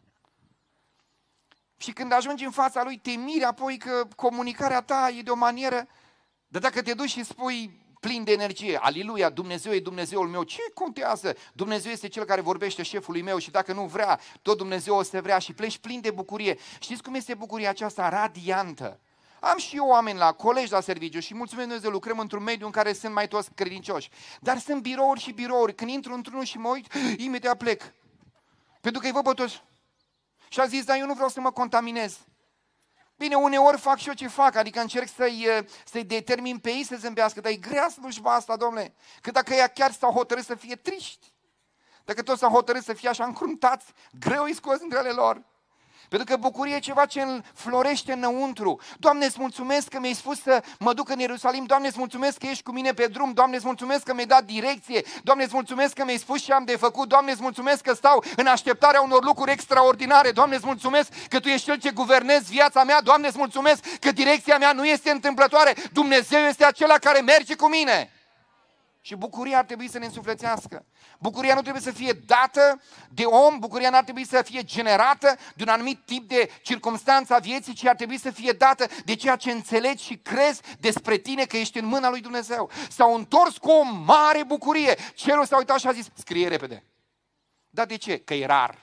Și când ajungi în fața lui, te miri apoi că comunicarea ta e de o manieră, dar dacă te duci și spui plin de energie, aliluia, Dumnezeu e Dumnezeul meu, ce contează? Dumnezeu este cel care vorbește șefului meu și dacă nu vrea, tot Dumnezeu o să vrea și pleci plin de bucurie. Știți cum este bucuria aceasta? Radiantă. Am și eu oameni colegi la serviciu și mulțumesc Dumnezeu, lucrăm într-un mediu în care sunt mai toți credincioși. Dar sunt birouri și birouri. Când intru într-unul și mă uit, imediat plec. Pentru că îi văd pe toți. Și a zis, dar eu nu vreau să mă contaminez. Bine, uneori fac și eu ce fac, adică încerc să-i determin pe ei să zâmbească, dar e grea slujba asta, domnule. Că dacă ea chiar s-au hotărât să fie triști, dacă toți s-au hotărât să fie așa încruntați, greu îi scos între ale lor. Pentru că bucurie e ceva ce înflorește înăuntru. Doamne, îți mulțumesc că mi-ai spus să mă duc în Ierusalim. Doamne, îți mulțumesc că ești cu mine pe drum. Doamne, îți mulțumesc că mi-ai dat direcție. Doamne, îți mulțumesc că mi-ai spus ce am de făcut. Doamne, îți mulțumesc că stau în așteptarea unor lucruri extraordinare. Doamne, îți mulțumesc că Tu ești Cel ce guvernezi viața mea. Doamne, îți mulțumesc că direcția mea nu este întâmplătoare. Dumnezeu este acela care merge cu mine. Și bucuria ar trebui să ne însuflețească. Bucuria nu trebuie să fie dată de om, bucuria nu ar trebui să fie generată de un anumit tip de circumstanță a vieții, ci ar trebui să fie dată de ceea ce înțelegi și crezi despre tine că ești în mâna lui Dumnezeu. S-au întors cu o mare bucurie. Cerul s-a uitat și a zis, scrie repede. Dar de ce? Că e rar.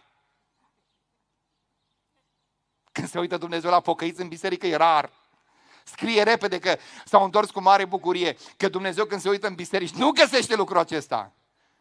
Când se uită Dumnezeu la pocăiți în biserică, e rar. Scrie repede că s-au întors cu mare bucurie, că Dumnezeu când se uită în biserici nu găsește lucrul acesta.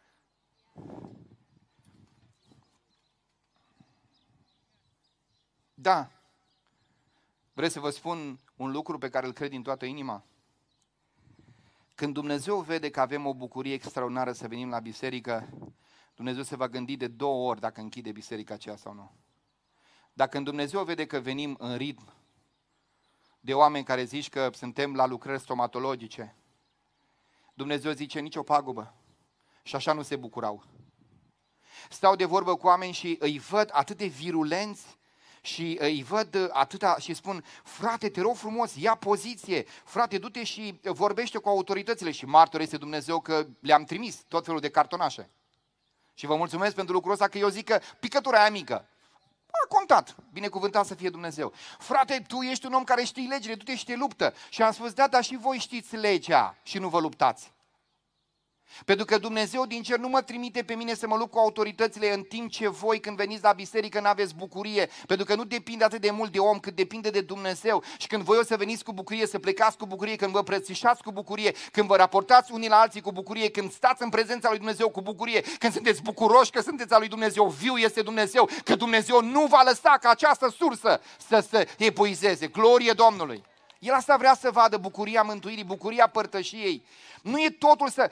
Da, vreți să vă spun un lucru pe care îl cred din toată inima? Când Dumnezeu vede că avem o bucurie extraordinară să venim la biserică, Dumnezeu se va gândi de 2 ori dacă închide biserica aceea sau nu. Dacă Dumnezeu vede că venim în ritm, de oameni care zici că suntem la lucrări stomatologice, Dumnezeu zice nicio pagubă. Și așa nu se bucurau. Stau de vorbă cu oameni și îi văd atât de virulenți și îi văd atâta și spun, frate, te rog frumos, ia poziție, frate, du-te și vorbește cu autoritățile. Și martor este Dumnezeu că le-am trimis tot felul de cartonașe. Și vă mulțumesc pentru lucrul ăsta, că eu zic că picătura aia mică a contat, binecuvântat să fie Dumnezeu. Frate, tu ești un om care știi legile, du-te și te luptă. Și am spus, da, dar și voi știți legea și nu vă luptați. Pentru că Dumnezeu din cer nu mă trimite pe mine să mă lupt cu autoritățile în timp ce voi când veniți la biserică n-aveți bucurie. Pentru că nu depinde atât de mult de om cât depinde de Dumnezeu. Și când voi o să veniți cu bucurie, să plecați cu bucurie, când vă prățișați cu bucurie, când vă raportați unii la alții cu bucurie, când stați în prezența lui Dumnezeu cu bucurie, când sunteți bucuroși că sunteți al lui Dumnezeu, viu este Dumnezeu, că Dumnezeu nu va lăsa ca această sursă să se epuizeze. Glorie Domnului! El asta vrea să vadă, bucuria mântuirii, bucuria părtășiei. Nu e totul să...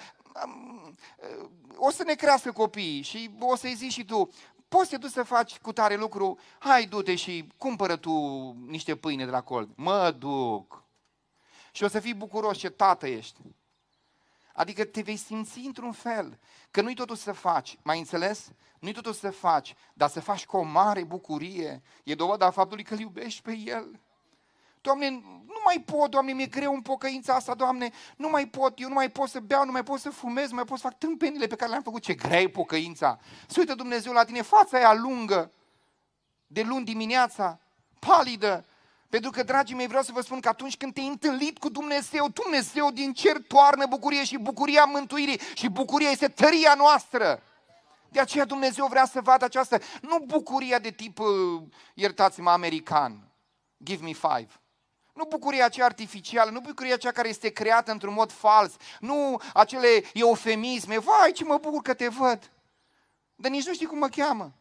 O să ne crească copiii și o să-i zici și tu, poți să te duci să faci cu tare lucru, hai du-te și cumpără tu niște pâine de la colț. Mă duc. Și o să fii bucuros, ce tată ești. Adică te vei simți într-un fel, că nu-i totul să faci, mai înțeles? Nu-i totul să faci, dar să faci cu o mare bucurie. E dovada faptului că îl iubești pe El. Doamne, nu mai pot, Doamne, mi-e greu în pocăința asta, Doamne, nu mai pot, eu nu mai pot să beau, nu mai pot să fumez, nu mai pot să fac tâmpenile pe care le-am făcut, ce grea e pocăința. Se uită Dumnezeu la tine, fața aia lungă, de luni dimineața, palidă, pentru că, dragii mei, vreau să vă spun că atunci când te-ai întâlnit cu Dumnezeu, Dumnezeu din cer toarnă bucurie și bucuria mântuirii și bucuria este tăria noastră. De aceea Dumnezeu vrea să vadă această, nu bucuria de tip, iertați-mă, american, give me 5. Nu bucuria aceea artificială, nu bucuria aceea care este creată într-un mod fals, nu acele eufemisme, vai ce mă bucur că te văd, dar nici nu știi cum mă cheamă.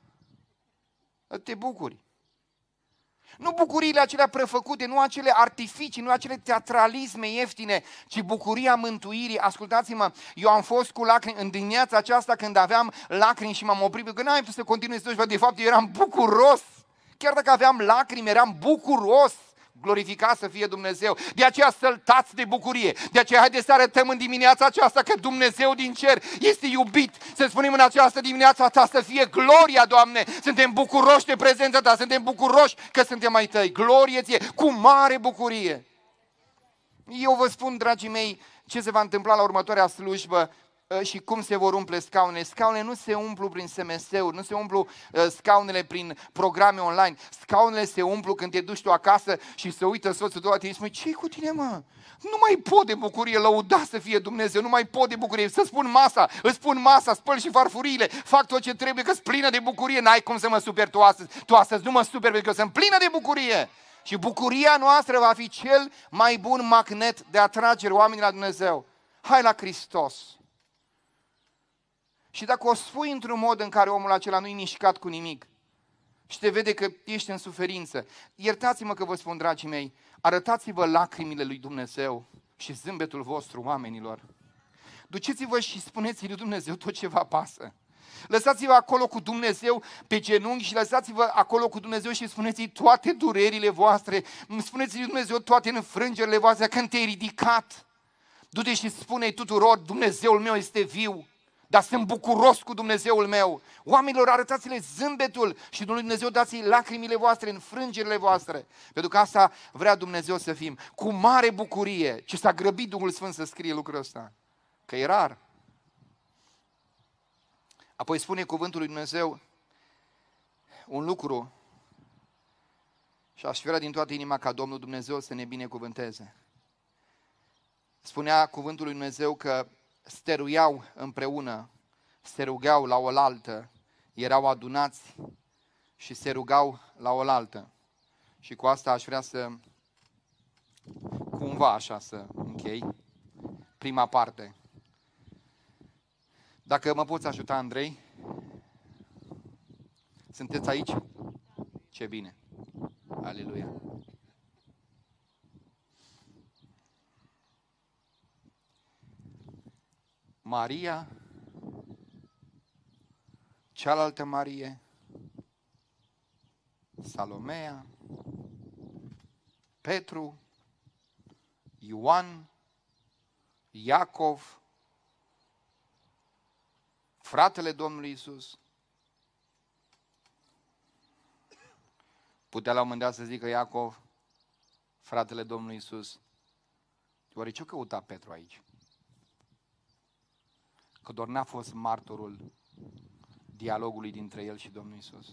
Te bucuri. Nu bucuriile acelea prefăcute, nu acele artificii, nu acele teatralisme ieftine, ci bucuria mântuirii. Ascultați-mă, eu am fost cu lacrimi în dimineața aceasta când aveam lacrimi și m-am oprit, pentru că n-am putut să continui să de fapt eu eram bucuros. Chiar dacă aveam lacrimi, eram bucuros. Glorificat să fie Dumnezeu. De aceea săltați de bucurie. De aceea haideți să arătăm în dimineața aceasta că Dumnezeu din cer este iubit. Să spunem în această dimineața ta să fie gloria, Doamne. Suntem bucuroși de prezența ta. Suntem bucuroși că suntem ai tăi. Glorie ție, cu mare bucurie. Eu vă spun, dragii mei, ce se va întâmpla la următoarea slujbă și cum se vor umple scaunele. Scaunele nu se umplu prin SMS-uri, nu se umplu scaunele prin programe online. Scaunele se umplu când te duci tu acasă și se uită soțul tău la tine și spune, ce-i cu tine, mă? Nu mai pot de bucurie, lăudat să fie Dumnezeu, nu mai pot de bucurie. Să spun masa, îți spun masa, spăl și farfuriile, fac tot ce trebuie, că-s plină de bucurie. N-ai cum să mă superi tu astăzi. Tu astăzi nu mă superi pentru că eu sunt plină de bucurie. Și bucuria noastră va fi cel mai bun magnet de atragere oamenii la Dumnezeu. Hai la Hristos. Și dacă o spui într-un mod în care omul acela nu-i mișcat cu nimic și te vede că ești în suferință, iertați-mă că vă spun, dragii mei, arătați-vă lacrimile lui Dumnezeu și zâmbetul vostru oamenilor. Duceți-vă și spuneți-i lui Dumnezeu tot ce vă pasă. Lăsați-vă acolo cu Dumnezeu pe genunchi și lăsați-vă acolo cu Dumnezeu și spuneți-i toate durerile voastre, spuneți-i Dumnezeu toate înfrângerile voastre, când te-ai ridicat. Du-te și spune-i tuturor, Dumnezeul meu este viu, dar sunt bucuros cu Dumnezeul meu. Oamenilor, arătați-le zâmbetul și Dumnezeu dați-i lacrimile voastre, înfrângerile voastre. Pentru că asta vrea Dumnezeu să fim. Cu mare bucurie, ce s-a grăbit Duhul Sfânt să scrie lucrul ăsta, că e rar. Apoi spune cuvântul lui Dumnezeu un lucru și aș vrea din toată inima ca Domnul Dumnezeu să ne binecuvânteze. Spunea cuvântul lui Dumnezeu că stăruiau împreună, se rugau la oaltă, erau adunați și se rugau la oaltă. Și cu asta aș vrea să, cumva așa să închei prima parte. Dacă mă poți ajuta, Andrei? Sunteți aici? Ce bine! Aleluia! Maria, cealaltă Marie, Salomea, Petru, Ioan, Iacov, fratele Domnului Iisus. Putea la un moment dat să zică Iacov, fratele Domnului Iisus, oare ce-o căuta Petru aici? Că doar n-a fost martorul dialogului dintre el și Domnul Iisus.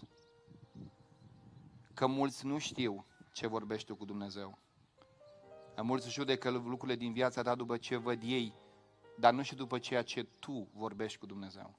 Că mulți nu știu ce vorbești tu cu Dumnezeu. Mulți judecă lucrurile din viața ta după ce văd ei, dar nu și după ceea ce tu vorbești cu Dumnezeu.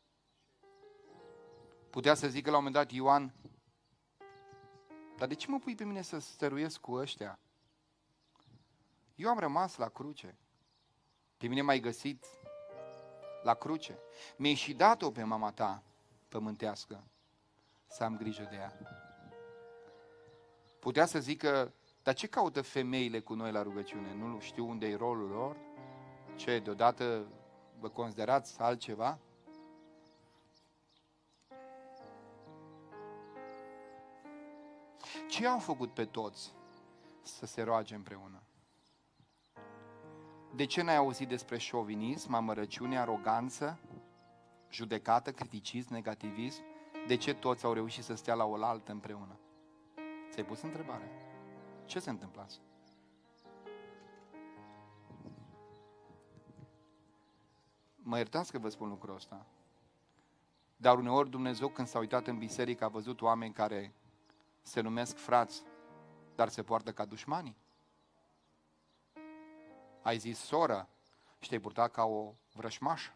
Putea să zică la un moment dat Ioan, dar de ce mă pui pe mine să stăruiesc cu ăștia? Eu am rămas la cruce. Pe mine m-ai găsit la cruce. Mi-ai și dat-o pe mama ta pământească să am grijă de ea. Putea să zică, dar ce caută femeile cu noi la rugăciune? Nu știu unde e rolul lor? Ce, deodată vă considerați altceva? Ce au făcut pe toți să se roage împreună? De ce n-ai auzit despre șovinism, amărăciune, aroganță, judecată, criticism, negativism? De ce toți au reușit să stea la oaltă împreună? Ți-ai pus întrebarea? Ce se întâmplă asta? Mă iertați că vă spun lucrul ăsta, dar uneori Dumnezeu când s-a uitat în biserică a văzut oameni care se numesc frați, dar se poartă ca dușmanii. Ai zis soră și te-ai purtat ca o vrășmașă.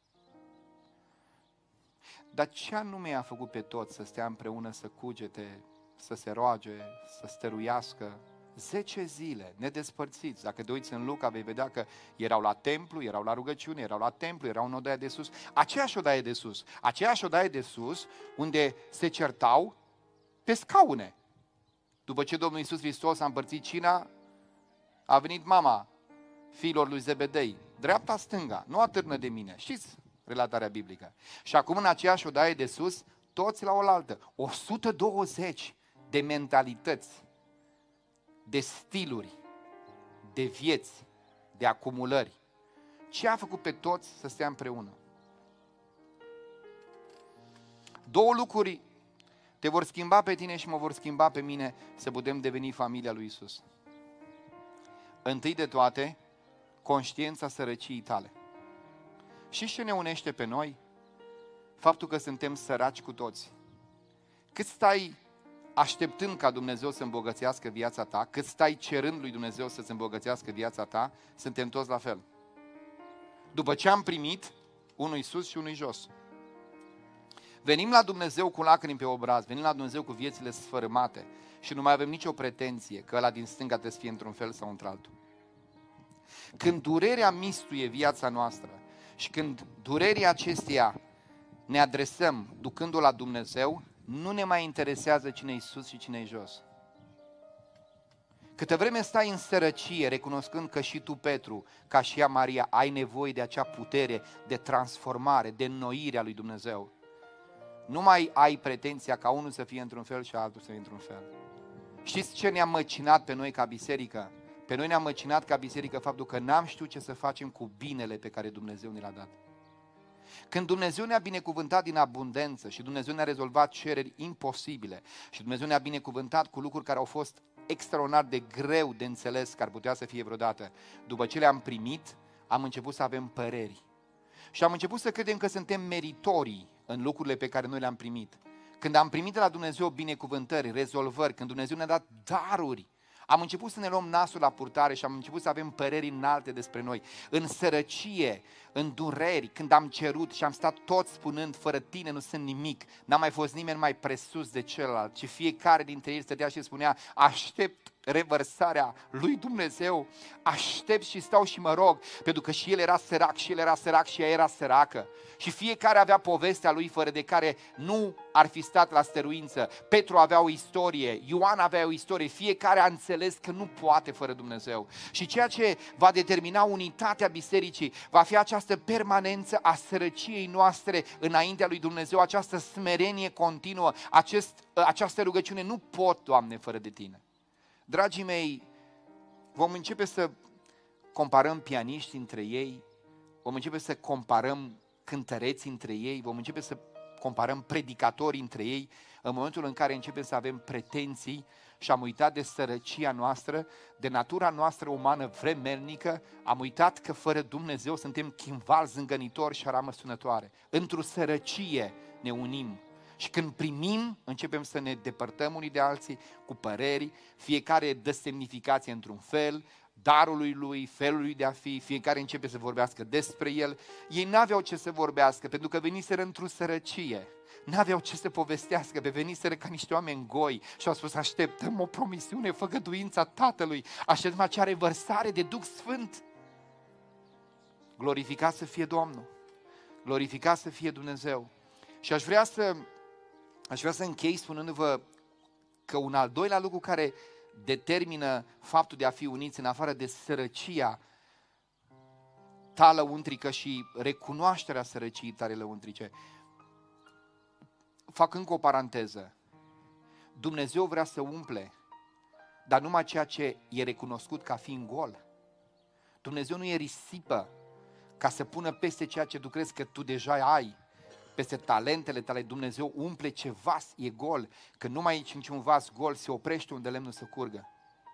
Dar ce anume a făcut pe toți să stea împreună, să cugete, să se roage, să stăruiască 10 zile, nedespărțiți? Dacă te uiți în Luca, vei vedea că erau la templu, erau la rugăciune, erau la templu, erau în odaia de sus. Aceeași odaie de sus, unde se certau pe scaune. După ce Domnul Iisus Hristos a împărțit cina, a venit mama fiilor lui Zebedei, dreapta-stânga, nu atârnă de mine. Știți relatarea biblică. Și acum în aceeași odaie de sus, toți la oaltă. 120 de mentalități, de stiluri, de vieți, de acumulări. Ce a făcut pe toți să stea împreună? Două lucruri te vor schimba pe tine și mă vor schimba pe mine să putem deveni familia lui Iisus. Întâi de toate, conștiința sărăciei tale. Și ce ne unește pe noi? Faptul că suntem săraci cu toți. Cât stai așteptând ca Dumnezeu să îmbogățească viața ta, cât stai cerând lui Dumnezeu să-ți îmbogățească viața ta, suntem toți la fel. După ce am primit, unul sus și unul jos. Venim la Dumnezeu cu lacrimi pe obraz, venim la Dumnezeu cu viețile sfărâmate și nu mai avem nicio pretenție că ăla din stânga trebuie să fie într-un fel sau într-altul. Când durerea mistuie viața noastră și când durerea acesteia ne adresăm ducându-o la Dumnezeu, nu ne mai interesează cine e sus și cine e jos. Câtă vreme stai în sărăcie, recunoscând că și tu, Petru, ca și ea, Maria, ai nevoie de acea putere de transformare, de înnoire a lui Dumnezeu, nu mai ai pretenția ca unul să fie într-un fel și altul să fie într-un fel. Știți ce ne-a măcinat pe noi ca biserică? Pe noi ne-a măcinat ca biserică faptul că n-am știut ce să facem cu binele pe care Dumnezeu ne l-a dat. Când Dumnezeu ne-a binecuvântat din abundență și Dumnezeu ne-a rezolvat cereri imposibile și Dumnezeu ne-a binecuvântat cu lucruri care au fost extraordinar de greu de înțeles că ar putea să fie vreodată, după ce le-am primit, am început să avem păreri. Și am început să credem că suntem meritorii în lucrurile pe care noi le-am primit. Când am primit de la Dumnezeu binecuvântări, rezolvări, când Dumnezeu ne-a dat daruri, am început să ne luăm nasul la purtare și am început să avem păreri înalte despre noi. În sărăcie, în dureri, când am cerut și am stat toți spunând, fără tine nu sunt nimic, n-a mai fost nimeni mai presus de celălalt, ci fiecare dintre ei stătea și spunea, aștept revărsarea lui Dumnezeu, aștept și stau și mă rog, pentru că și el era sărac, și el era sărac și ea era săracă. Și fiecare avea povestea lui fără de care nu ar fi stat la stăruință. Petru avea o istorie, Ioan avea o istorie, fiecare a înțeles că nu poate fără Dumnezeu. Și ceea ce va determina unitatea bisericii va fi această permanență a sărăciei noastre înaintea lui Dumnezeu, această smerenie continuă, această rugăciune, nu pot, Doamne, fără de Tine. Dragii mei, vom începe să comparăm pianiști între ei, vom începe să comparăm cântăreți între ei, vom începe să comparăm predicatori între ei, în momentul în care începem să avem pretenții și am uitat de sărăcia noastră, de natura noastră umană vremelnică, am uitat că fără Dumnezeu suntem chimval zângănitori și aramă sunătoare. Într-o sărăcie ne unim. Și când primim, începem să ne depărtăm unii de alții cu păreri, fiecare dă semnificație într-un fel, darului lui, felului de a fi, fiecare începe să vorbească despre el. Ei n-aveau ce să vorbească, pentru că veniseră într-o sărăcie. N-aveau ce să povestească, veniseră ca niște oameni goi și au spus, așteptăm o promisiune, făgăduința Tatălui, așteptăm acea revărsare de Duh Sfânt. Glorificat să fie Domnul, glorificat să fie Dumnezeu. Și aș vrea să închei spunându-vă că un al doilea lucru care determină faptul de a fi uniți în afară de sărăcia ta lăuntrică și recunoașterea sărăciei tale lăuntrice. Fac încă o paranteză. Dumnezeu vrea să umple, dar numai ceea ce e recunoscut ca fiind gol. Dumnezeu nu e risipă ca să pună peste ceea ce tu crezi că tu deja ai, peste talentele tale. Dumnezeu umple ce vas e gol, că nu mai e niciun vas gol, se oprește unde lemnul să curgă.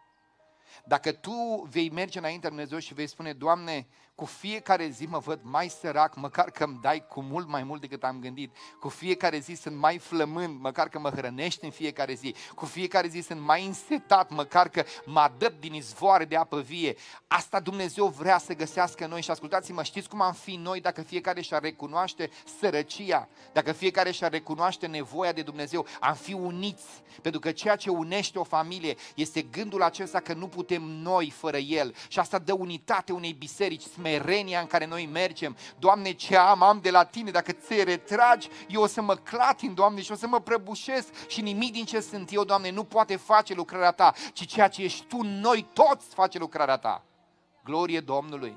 Dacă tu vei merge înaintea lui Dumnezeu și vei spune, Doamne, cu fiecare zi mă văd mai sărac, măcar că îmi dai cu mult mai mult decât am gândit. Cu fiecare zi sunt mai flămând, măcar că mă hrănești în fiecare zi. Cu fiecare zi sunt mai însetat, măcar că mă adăp din izvoare de apă vie. Asta Dumnezeu vrea să găsească în noi. Și ascultați-mă, știți cum am fi noi dacă fiecare și-ar recunoaște sărăcia, dacă fiecare și-ar recunoaște nevoia de Dumnezeu, am fi uniți. Pentru că ceea ce unește o familie este gândul acesta că nu putem noi fără El. Și asta dă unitate unei biserici, smerenia în care noi mergem. Doamne, ce am de la Tine, dacă ți-i retragi, eu o să mă clatin, Doamne, și o să mă prăbușesc și nimic din ce sunt eu, Doamne, nu poate face lucrarea Ta, ci ceea ce ești Tu, noi toți face lucrarea Ta. Glorie Domnului!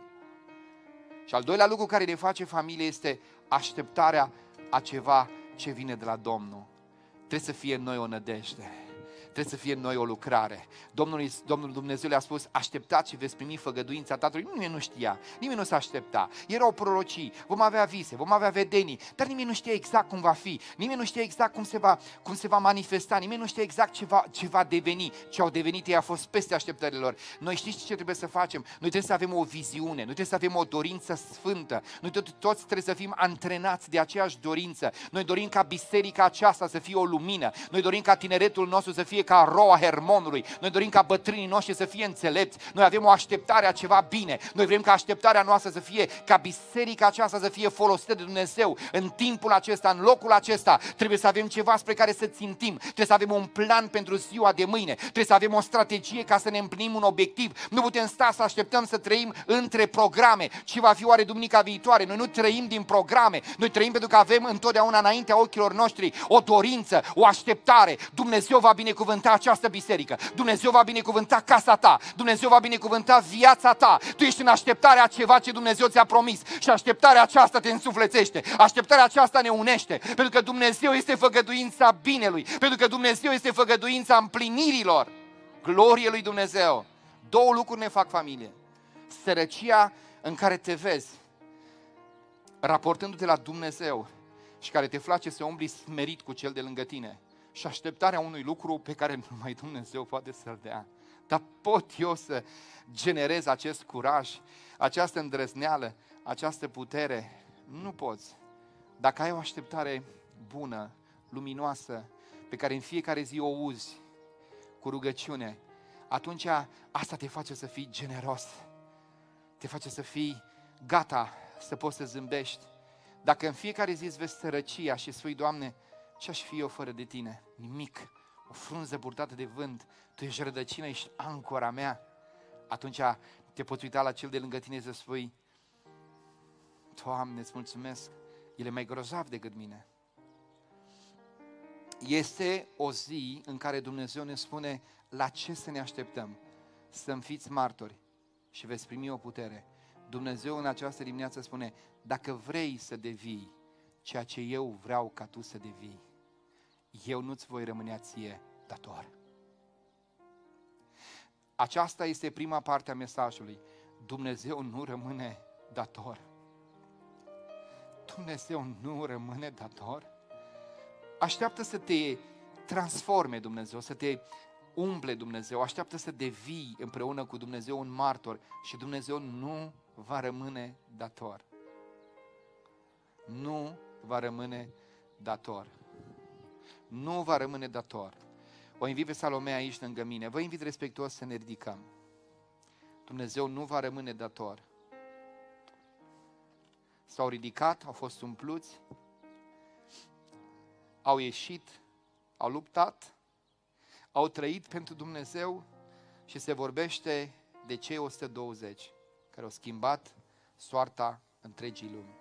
Și al doilea lucru care ne face familie este așteptarea a ceva ce vine de la Domnul. Trebuie să fie în noi o nădejde. Trebuie să fie în noi o lucrare. Domnul Dumnezeu le-a spus, așteptați și veți primi făgăduința Tatălui. Nimeni nu știa, nimeni nu s-a aștepta. Erau prorocii, vom avea vise, vom avea vedenii, dar nimeni nu știa exact cum va fi. Nimeni nu știa exact cum se va manifesta, nimeni nu știa exact ce va deveni. Ce au devenit ei a fost peste așteptările lor. Noi știți ce trebuie să facem? Noi trebuie să avem o viziune, noi trebuie să avem o dorință sfântă. Noi toți trebuie să fim antrenați de aceeași dorință. Noi dorim ca biserica aceasta să fie o lumină. Noi dorim ca tineretul nostru să fie ca roa Hermonului. Noi dorim ca bătrânii noștri să fie înțelepți. Noi avem o așteptare a ceva bine. Noi vrem ca așteptarea noastră să fie, ca biserica aceasta să fie folosită de Dumnezeu. În timpul acesta, în locul acesta, trebuie să avem ceva spre care să țintim. Trebuie să avem un plan pentru ziua de mâine. Trebuie să avem o strategie ca să ne împlinim un obiectiv. Nu putem sta să așteptăm să trăim între programe. Ce va fi oare duminica viitoare? Noi nu trăim din programe. Noi trăim pentru că avem întotdeauna înaintea ochilor noștri o dorință, o așteptare. Dumnezeu va binecuvânta binecuvânta această biserică, Dumnezeu va binecuvânta casa ta, Dumnezeu va binecuvânta viața ta. Tu ești în așteptarea a ceva ce Dumnezeu ți-a promis și așteptarea aceasta te însuflețește, așteptarea aceasta ne unește, pentru că Dumnezeu este făgăduința binelui, pentru că Dumnezeu este făgăduința împlinirilor. Glorie lui Dumnezeu! Două lucruri ne fac familie. Sărăcia în care te vezi, raportându-te la Dumnezeu și care te face să umbli smerit cu cel de lângă tine și așteptarea unui lucru pe care numai Dumnezeu poate să-l dea. Dar pot eu să generez acest curaj, această îndrăzneală, această putere? Nu poți. Dacă ai o așteptare bună, luminoasă, pe care în fiecare zi o uzi cu rugăciune, atunci asta te face să fii generos, te face să fii gata să poți să zâmbești. Dacă în fiecare zi îți vezi sărăcia și spui, Doamne, ce-aș fi eu fără de Tine? Nimic, o frunză purtată de vânt, Tu ești rădăcina, ești ancora mea, atunci te poți uita la cel de lângă tine să spui, Doamne, îți mulțumesc, El e mai grozav decât mine. Este o zi în care Dumnezeu ne spune la ce să ne așteptăm. Să-mi fiți martori și veți primi o putere. Dumnezeu în această dimineață spune, dacă vrei să devii ceea ce eu vreau ca tu să devii, eu nu-ți voi rămâne ție dator. Aceasta este prima parte a mesajului. Dumnezeu nu rămâne dator. Dumnezeu nu rămâne dator. Așteaptă să te transforme Dumnezeu, să te umple Dumnezeu, așteaptă să devii împreună cu Dumnezeu un martor și Dumnezeu nu va rămâne dator. Nu va rămâne dator. Nu va rămâne dator. O invit pe Salomea aici lângă mine. Vă invit respectuos să ne ridicăm. Dumnezeu nu va rămâne dator. S-au ridicat, au fost umpluți, au ieșit, au luptat, au trăit pentru Dumnezeu și se vorbește de cei 120 care au schimbat soarta întregii lumi.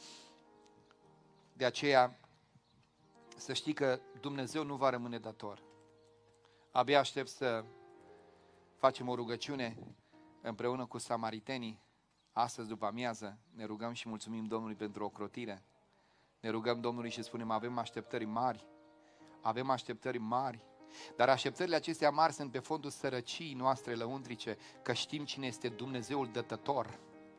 De aceea, să știi că Dumnezeu nu va rămâne dator. Abia aștept să facem o rugăciune împreună cu samaritenii. Astăzi după amiază ne rugăm și mulțumim Domnului pentru ocrotire. Ne rugăm Domnului și spunem, avem așteptări mari. Avem așteptări mari. Dar așteptările acestea mari sunt pe fondul sărăciei noastre lăuntrice, că știm cine este Dumnezeul dătător.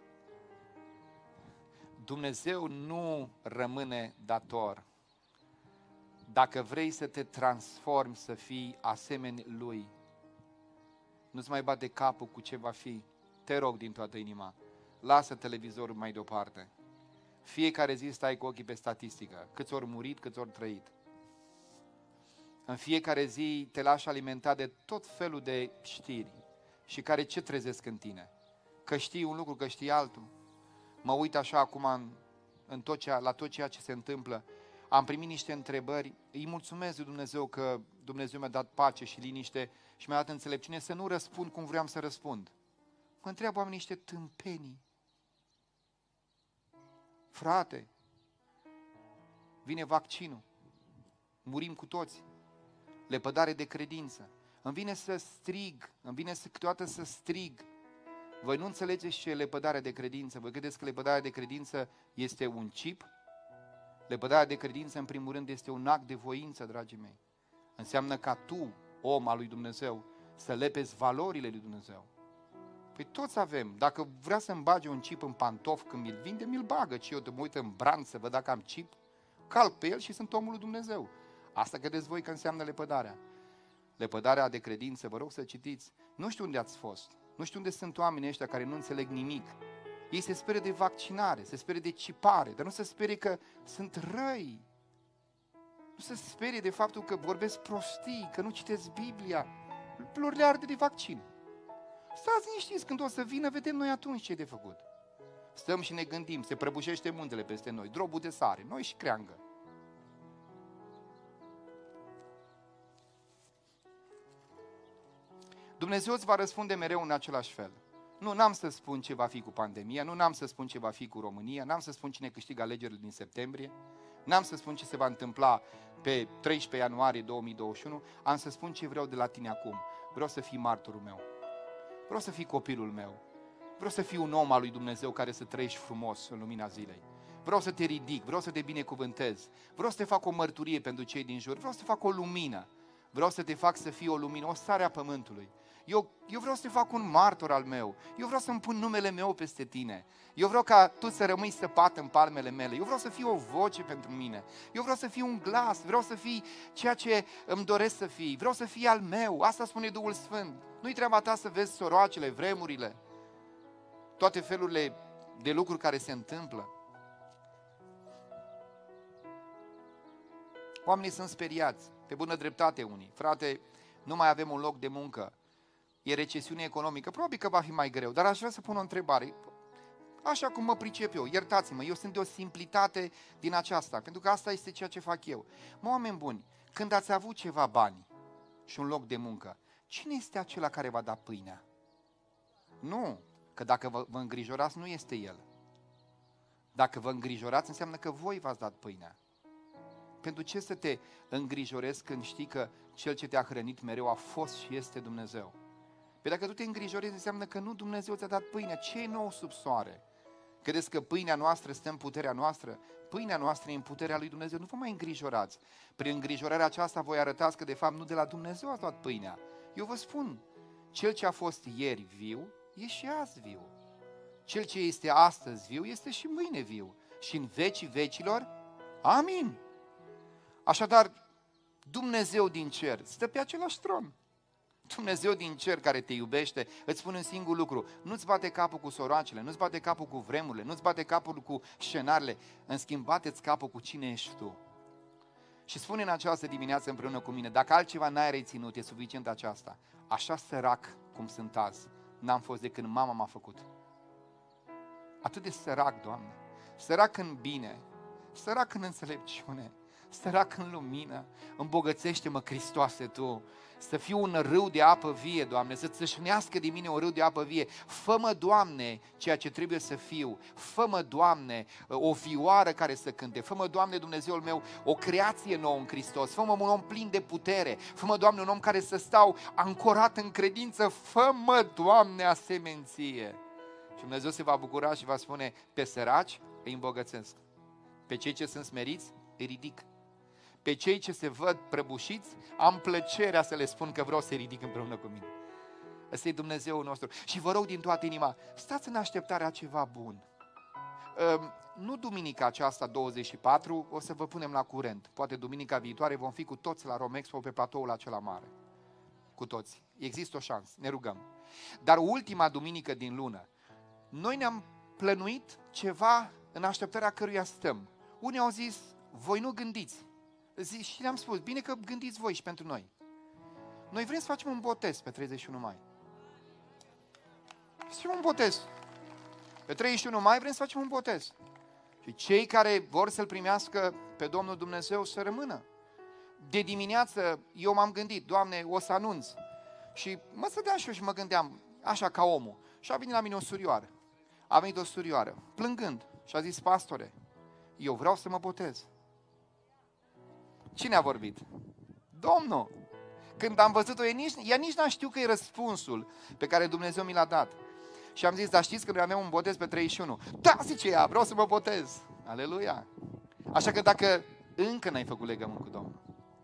Dumnezeu nu rămâne dator. Dacă vrei să te transformi, să fii asemeni Lui, nu-ți mai bate capul cu ce va fi. Te rog din toată inima, lasă televizorul mai deoparte. Fiecare zi stai cu ochii pe statistică, câți ori murit, câți ori trăit. În fiecare zi te lași alimentat de tot felul de știri și care ce trezesc în tine? Că știi un lucru, că știi altul. Mă uit așa acum la tot ceea ce se întâmplă. Am primit niște întrebări, îi mulțumesc lui Dumnezeu că Dumnezeu mi-a dat pace și liniște și mi-a dat înțelepciune să nu răspund cum vreau să răspund. Mă întreabă oamenii niște tâmpenii. Frate, vine vaccinul, murim cu toți, lepădare de credință. Îmi vine să strig, câteodată să strig. Voi nu înțelegeți ce e lepădare de credință. Voi credeți că lepădarea de credință este un chip? Lepădarea de credință, în primul rând, este un act de voință, dragii mei. Înseamnă ca tu, om al lui Dumnezeu, să lepezi valorile lui Dumnezeu. Păi toți avem. Dacă vrea să-mi bage un chip în pantof când mi-l vinde, mi-l bagă. Și eu mă uit în brand să văd dacă am chip, calc pe el și sunt omul lui Dumnezeu. Asta credeți voi că înseamnă lepădarea. Lepădarea de credință, vă rog să citiți. Nu știu unde ați fost. Nu știu unde sunt oamenii ăștia care nu înțeleg nimic. Ei se sperie de vaccinare, se sperie de chipare, dar nu se sperie că sunt răi. Nu se sperie de faptul că vorbesc prostii, că nu citesc Biblia. Lor le arde de vaccin. Stați liniștiți, când o să vină, vedem noi atunci ce e de făcut. Stăm și ne gândim, se prăbușește muntele peste noi, drobul de sare, noi și creangă. Dumnezeu îți va răspunde mereu în același fel. Nu, n-am să spun ce va fi cu pandemia, n-am să spun ce va fi cu România, n-am să spun cine câștigă alegerile din septembrie, N-am să spun ce se va întâmpla pe 13 ianuarie 2021, am să spun ce vreau de la tine acum. Vreau să fii martorul meu. Vreau să fii copilul meu. Vreau să fii un om al lui Dumnezeu care să trăiești frumos în lumina zilei. Vreau să te ridic, vreau să te binecuvântez. Vreau să te fac o mărturie pentru cei din jur. Vreau să te fac o lumină. Vreau să te fac să fii o lumină, o stare a pământului. Eu vreau să te fac un martor al meu. Eu vreau să-mi pun numele meu peste tine. Eu vreau ca tu să rămâi săpat în palmele mele. Eu vreau să fii o voce pentru mine. Eu vreau să fiu un glas. Vreau să fii ceea ce îmi doresc să fii. Vreau să fii al meu. Asta spune Duhul Sfânt. Nu-i treaba ta să vezi soroacele, vremurile, toate felurile de lucruri care se întâmplă. Oamenii sunt speriați, pe bună dreptate unii. Frate, nu mai avem un loc de muncă. E recesiune economică, probabil că va fi mai greu, dar aș vrea să pun o întrebare. Așa cum mă pricep eu, iertați-mă, eu sunt de o simplitate din aceasta, pentru că asta este ceea ce fac eu. Oameni buni, când ați avut ceva bani și un loc de muncă, cine este acela care va da pâinea? Nu, că dacă vă îngrijorați, nu este el. Dacă vă îngrijorați, înseamnă că voi v-ați dat pâinea. Pentru ce să te îngrijorezi când știi că Cel ce te-a hrănit mereu a fost și este Dumnezeu? Păi dacă tu te îngrijorezi, înseamnă că nu Dumnezeu ți-a dat pâinea. Ce e nou sub soare? Credeți că pâinea noastră stă în puterea noastră? Pâinea noastră e în puterea lui Dumnezeu. Nu vă mai îngrijorați. Prin îngrijorarea aceasta voi arătați că de fapt nu de la Dumnezeu ați luat pâinea. Eu vă spun, Cel ce a fost ieri viu, e și azi viu. Cel ce este astăzi viu, este și mâine viu. Și în vecii vecilor, amin. Așadar, Dumnezeu din cer stă pe același tron. Dumnezeu din cer care te iubește îți spune un singur lucru: nu-ți bate capul cu soroacele, nu-ți bate capul cu vremurile, nu-ți bate capul cu scenarele, în schimb bate-ți capul cu cine ești tu. Și spune în această dimineață împreună cu mine, dacă altceva n-ai reținut, e suficient aceasta: așa sărac cum sunt azi, n-am fost de când mama m-a făcut. Atât de sărac, Doamne, sărac în bine, sărac în înțelepciune, sărac în lumină. Îmbogățește-mă, Hristoase, Tu, să fiu un râu de apă vie, Doamne, să țâșnească din mine un râu de apă vie. Fă-mă, Doamne, ceea ce trebuie să fiu. Fă-mă, Doamne, o vioară care să cânte. Fă-mă, Doamne, Dumnezeul meu, o creație nouă în Hristos. Fă-mă un om plin de putere. Fă-mă, Doamne, un om care să stau ancorat în credință. Fă-mă, Doamne, asemenție. Și Dumnezeu se va bucura și va spune: pe săraci îi îmbogățesc, pe cei ce sunt smeriți îi ridic, pe cei ce se văd prăbușiți am plăcerea să le spun că vreau să-i ridic împreună cu mine. Ăsta e Dumnezeul nostru. Și vă rog din toată inima, stați în așteptarea ceva bun. Nu duminica aceasta 24, o să vă punem la curent. Poate duminica viitoare vom fi cu toți la Romexpo pe platoul acela mare. Cu toți. Există o șansă, ne rugăm. Dar ultima duminică din lună, noi ne-am plănuit ceva în așteptarea căruia stăm. Unii au zis: voi nu gândiți. Și le-am spus: bine că gândiți voi și pentru noi. Noi vrem să facem un botez pe 31 mai. Să facem un botez. Pe 31 mai vrem să facem un botez. Și cei care vor să-L primească pe Domnul Dumnezeu să rămână. De dimineață eu m-am gândit: Doamne, o să anunț. Și mă stăteam și eu și mă gândeam, așa ca omul. Și a venit la mine o surioară. A venit o surioară, plângând, și a zis: pastore, eu vreau să mă botez. Cine a vorbit? Domnul. Când am văzut-o, ea nici n-a știut că e răspunsul pe care Dumnezeu mi l-a dat. Și am zis: dar știți că noi avem un botez pe 31? Da, zice ea, vreau să mă botez. Aleluia! Așa că dacă încă n-ai făcut legământ cu Domnul,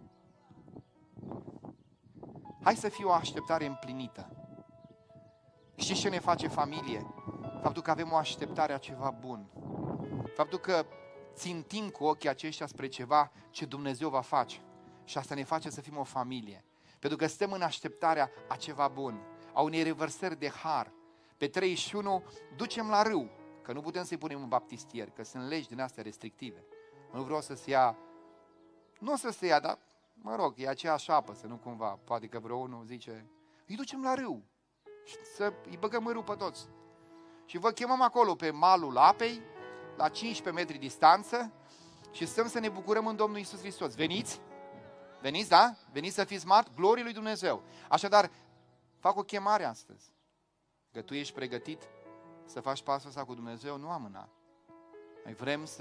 hai să fie o așteptare împlinită. Știți ce ne face familie? Faptul că avem o așteptare a ceva bun. Faptul că țintim cu ochii aceștia spre ceva ce Dumnezeu va face. Și asta ne face să fim o familie. Pentru că stăm în așteptarea a ceva bun, a unei revărsări de har. Pe 31 ducem la râu, că nu putem să-i punem în baptistier, că sunt legi din astea restrictive. Nu vreau să se ia, nu o să se ia, dar mă rog, e aceeași apă, să nu cumva, poate că vreo unul zice: îi ducem la râu și să îi băgăm în râu pe toți. Și vă chemăm acolo pe malul apei, la 15 metri distanță, și stăm să ne bucurăm în Domnul Iisus Hristos. Veniți? Veniți, da? Veniți să fiți martori gloriei lui Dumnezeu. Așadar, fac o chemare astăzi. Că tu ești pregătit să faci pasul ăsta cu Dumnezeu, nu amâna. Noi vrem să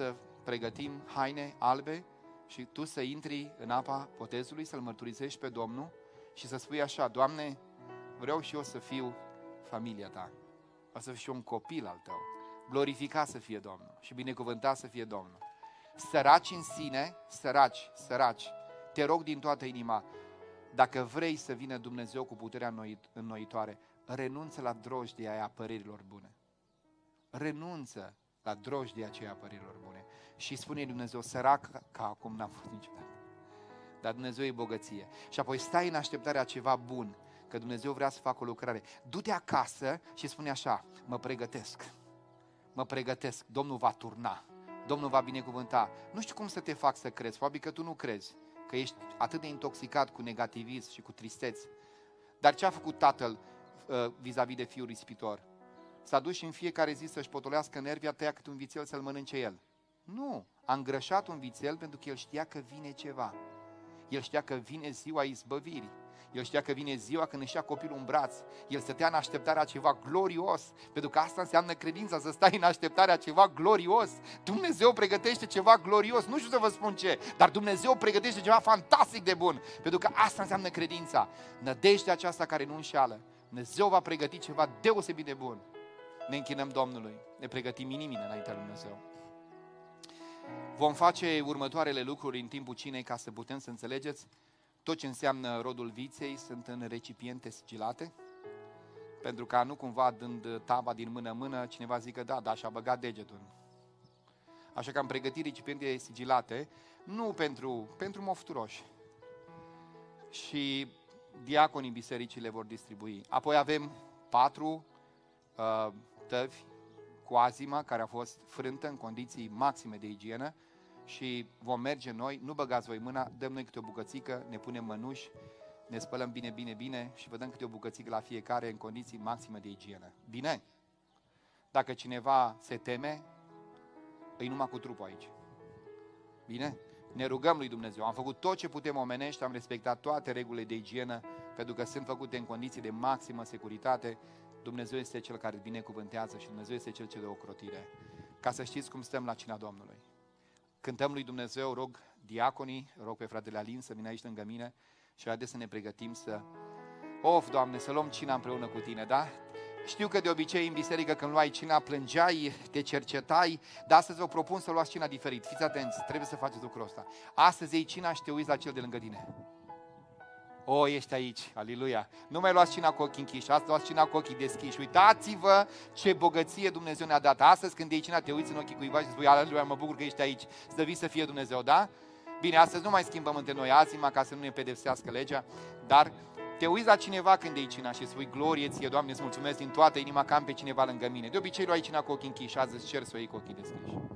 pregătim haine albe și tu să intri în apa botezului, să-L mărturisești pe Domnul și să spui așa: Doamne, vreau și eu să fiu familia Ta, o să fiu și eu un copil al Tău. Glorificat să fie Domnul și binecuvântat să fie Domnul. Săraci în sine, săraci, te rog din toată inima, dacă vrei să vină Dumnezeu cu puterea înnoitoare, renunță la drojdia aia părerilor bune. Renunță la drojdia aceea părerilor bune. Și spune Dumnezeu: sărac ca acum n-am fost niciodată. Dar Dumnezeu e bogăție. Și apoi stai în așteptarea ceva bun, că Dumnezeu vrea să facă o lucrare. Du-te acasă și spune așa: mă pregătesc, Domnul va turna, Domnul va binecuvânta. Nu știu cum să te fac să crezi, probabil că tu nu crezi, că ești atât de intoxicat cu negativism și cu tristeți. Dar ce a făcut tatăl vis-a-vis de fiul risipitor? S-a dus și în fiecare zi să-și potolească nervii, a tăiat câte un vițel să-l mănânce el. Nu, a îngrășat un vițel pentru că el știa că vine ceva. El știa că vine ziua izbăvirii. El știa că vine ziua când își ia copilul în braț. El stătea în așteptarea ceva glorios, pentru că asta înseamnă credința, să stai în așteptarea ceva glorios. Dumnezeu pregătește ceva glorios, nu știu să vă spun ce, dar Dumnezeu pregătește ceva fantastic de bun, pentru că asta înseamnă credința. Nădejdea aceasta care nu înșeală. Dumnezeu va pregăti ceva deosebit de bun. Ne închinăm Domnului, ne pregătim inimile înaintea lui Dumnezeu. Vom face următoarele lucruri în timpul cinei ca să putem să înțelegeți. Tot ce înseamnă rodul viței sunt în recipiente sigilate, pentru ca nu cumva dând taba din mână în mână, cineva zică da, și-a băgat degetul. Așa că am pregătit recipiente sigilate, nu pentru mofturoși. Și diaconii bisericii le vor distribui. Apoi avem 4 tăvi cu azima care a fost frântă în condiții maxime de igienă și vom merge noi, nu băgați voi mâna, dăm noi câte o bucățică, ne punem mănuși, ne spălăm bine și vă dăm câte o bucățică la fiecare în condiții maxime de igienă. Bine? Dacă cineva se teme, îi numai cu trupul aici. Bine? Ne rugăm lui Dumnezeu. Am făcut tot ce putem omenești, am respectat toate regulile de igienă, pentru că sunt făcute în condiții de maximă securitate. Dumnezeu este Cel care binecuvântează și Dumnezeu este Cel ce dă ocrotire. Ca să știți cum stăm la cina Domnului. Cântăm lui Dumnezeu, rog diaconii, rog pe fratele Alin să vină aici lângă mine și haideți să ne pregătim să... Doamne, să luăm cina împreună cu Tine, da? Știu că de obicei în biserică când luai cina plângeai, te cercetai, dar astăzi vă propun să luați cina diferit. Fiți atenți, trebuie să faceți lucrul ăsta. Astăzi iei cina și te uiți la cel de lângă tine. Ești aici, aleluia. Nu mai luați cina cu ochii închiși, astăzi luați cina cu ochii deschiși. Uitați-vă ce bogăție Dumnezeu ne-a dat. Astăzi când iei cina, te uiți în ochii cuiva și spui: aleluia, mă bucur că ești aici, slăvit să fie Dumnezeu, da? Bine, astăzi nu mai schimbăm între noi azima ca să nu ne pedepsească legea, dar te uiți la cineva când iei cina și spui: glorie ție, Doamne, îți mulțumesc din toată inima că am pe cineva lângă mine. De obicei luai cina cu ochii închiși, azi îți cer să o iei cu ochii deschiși.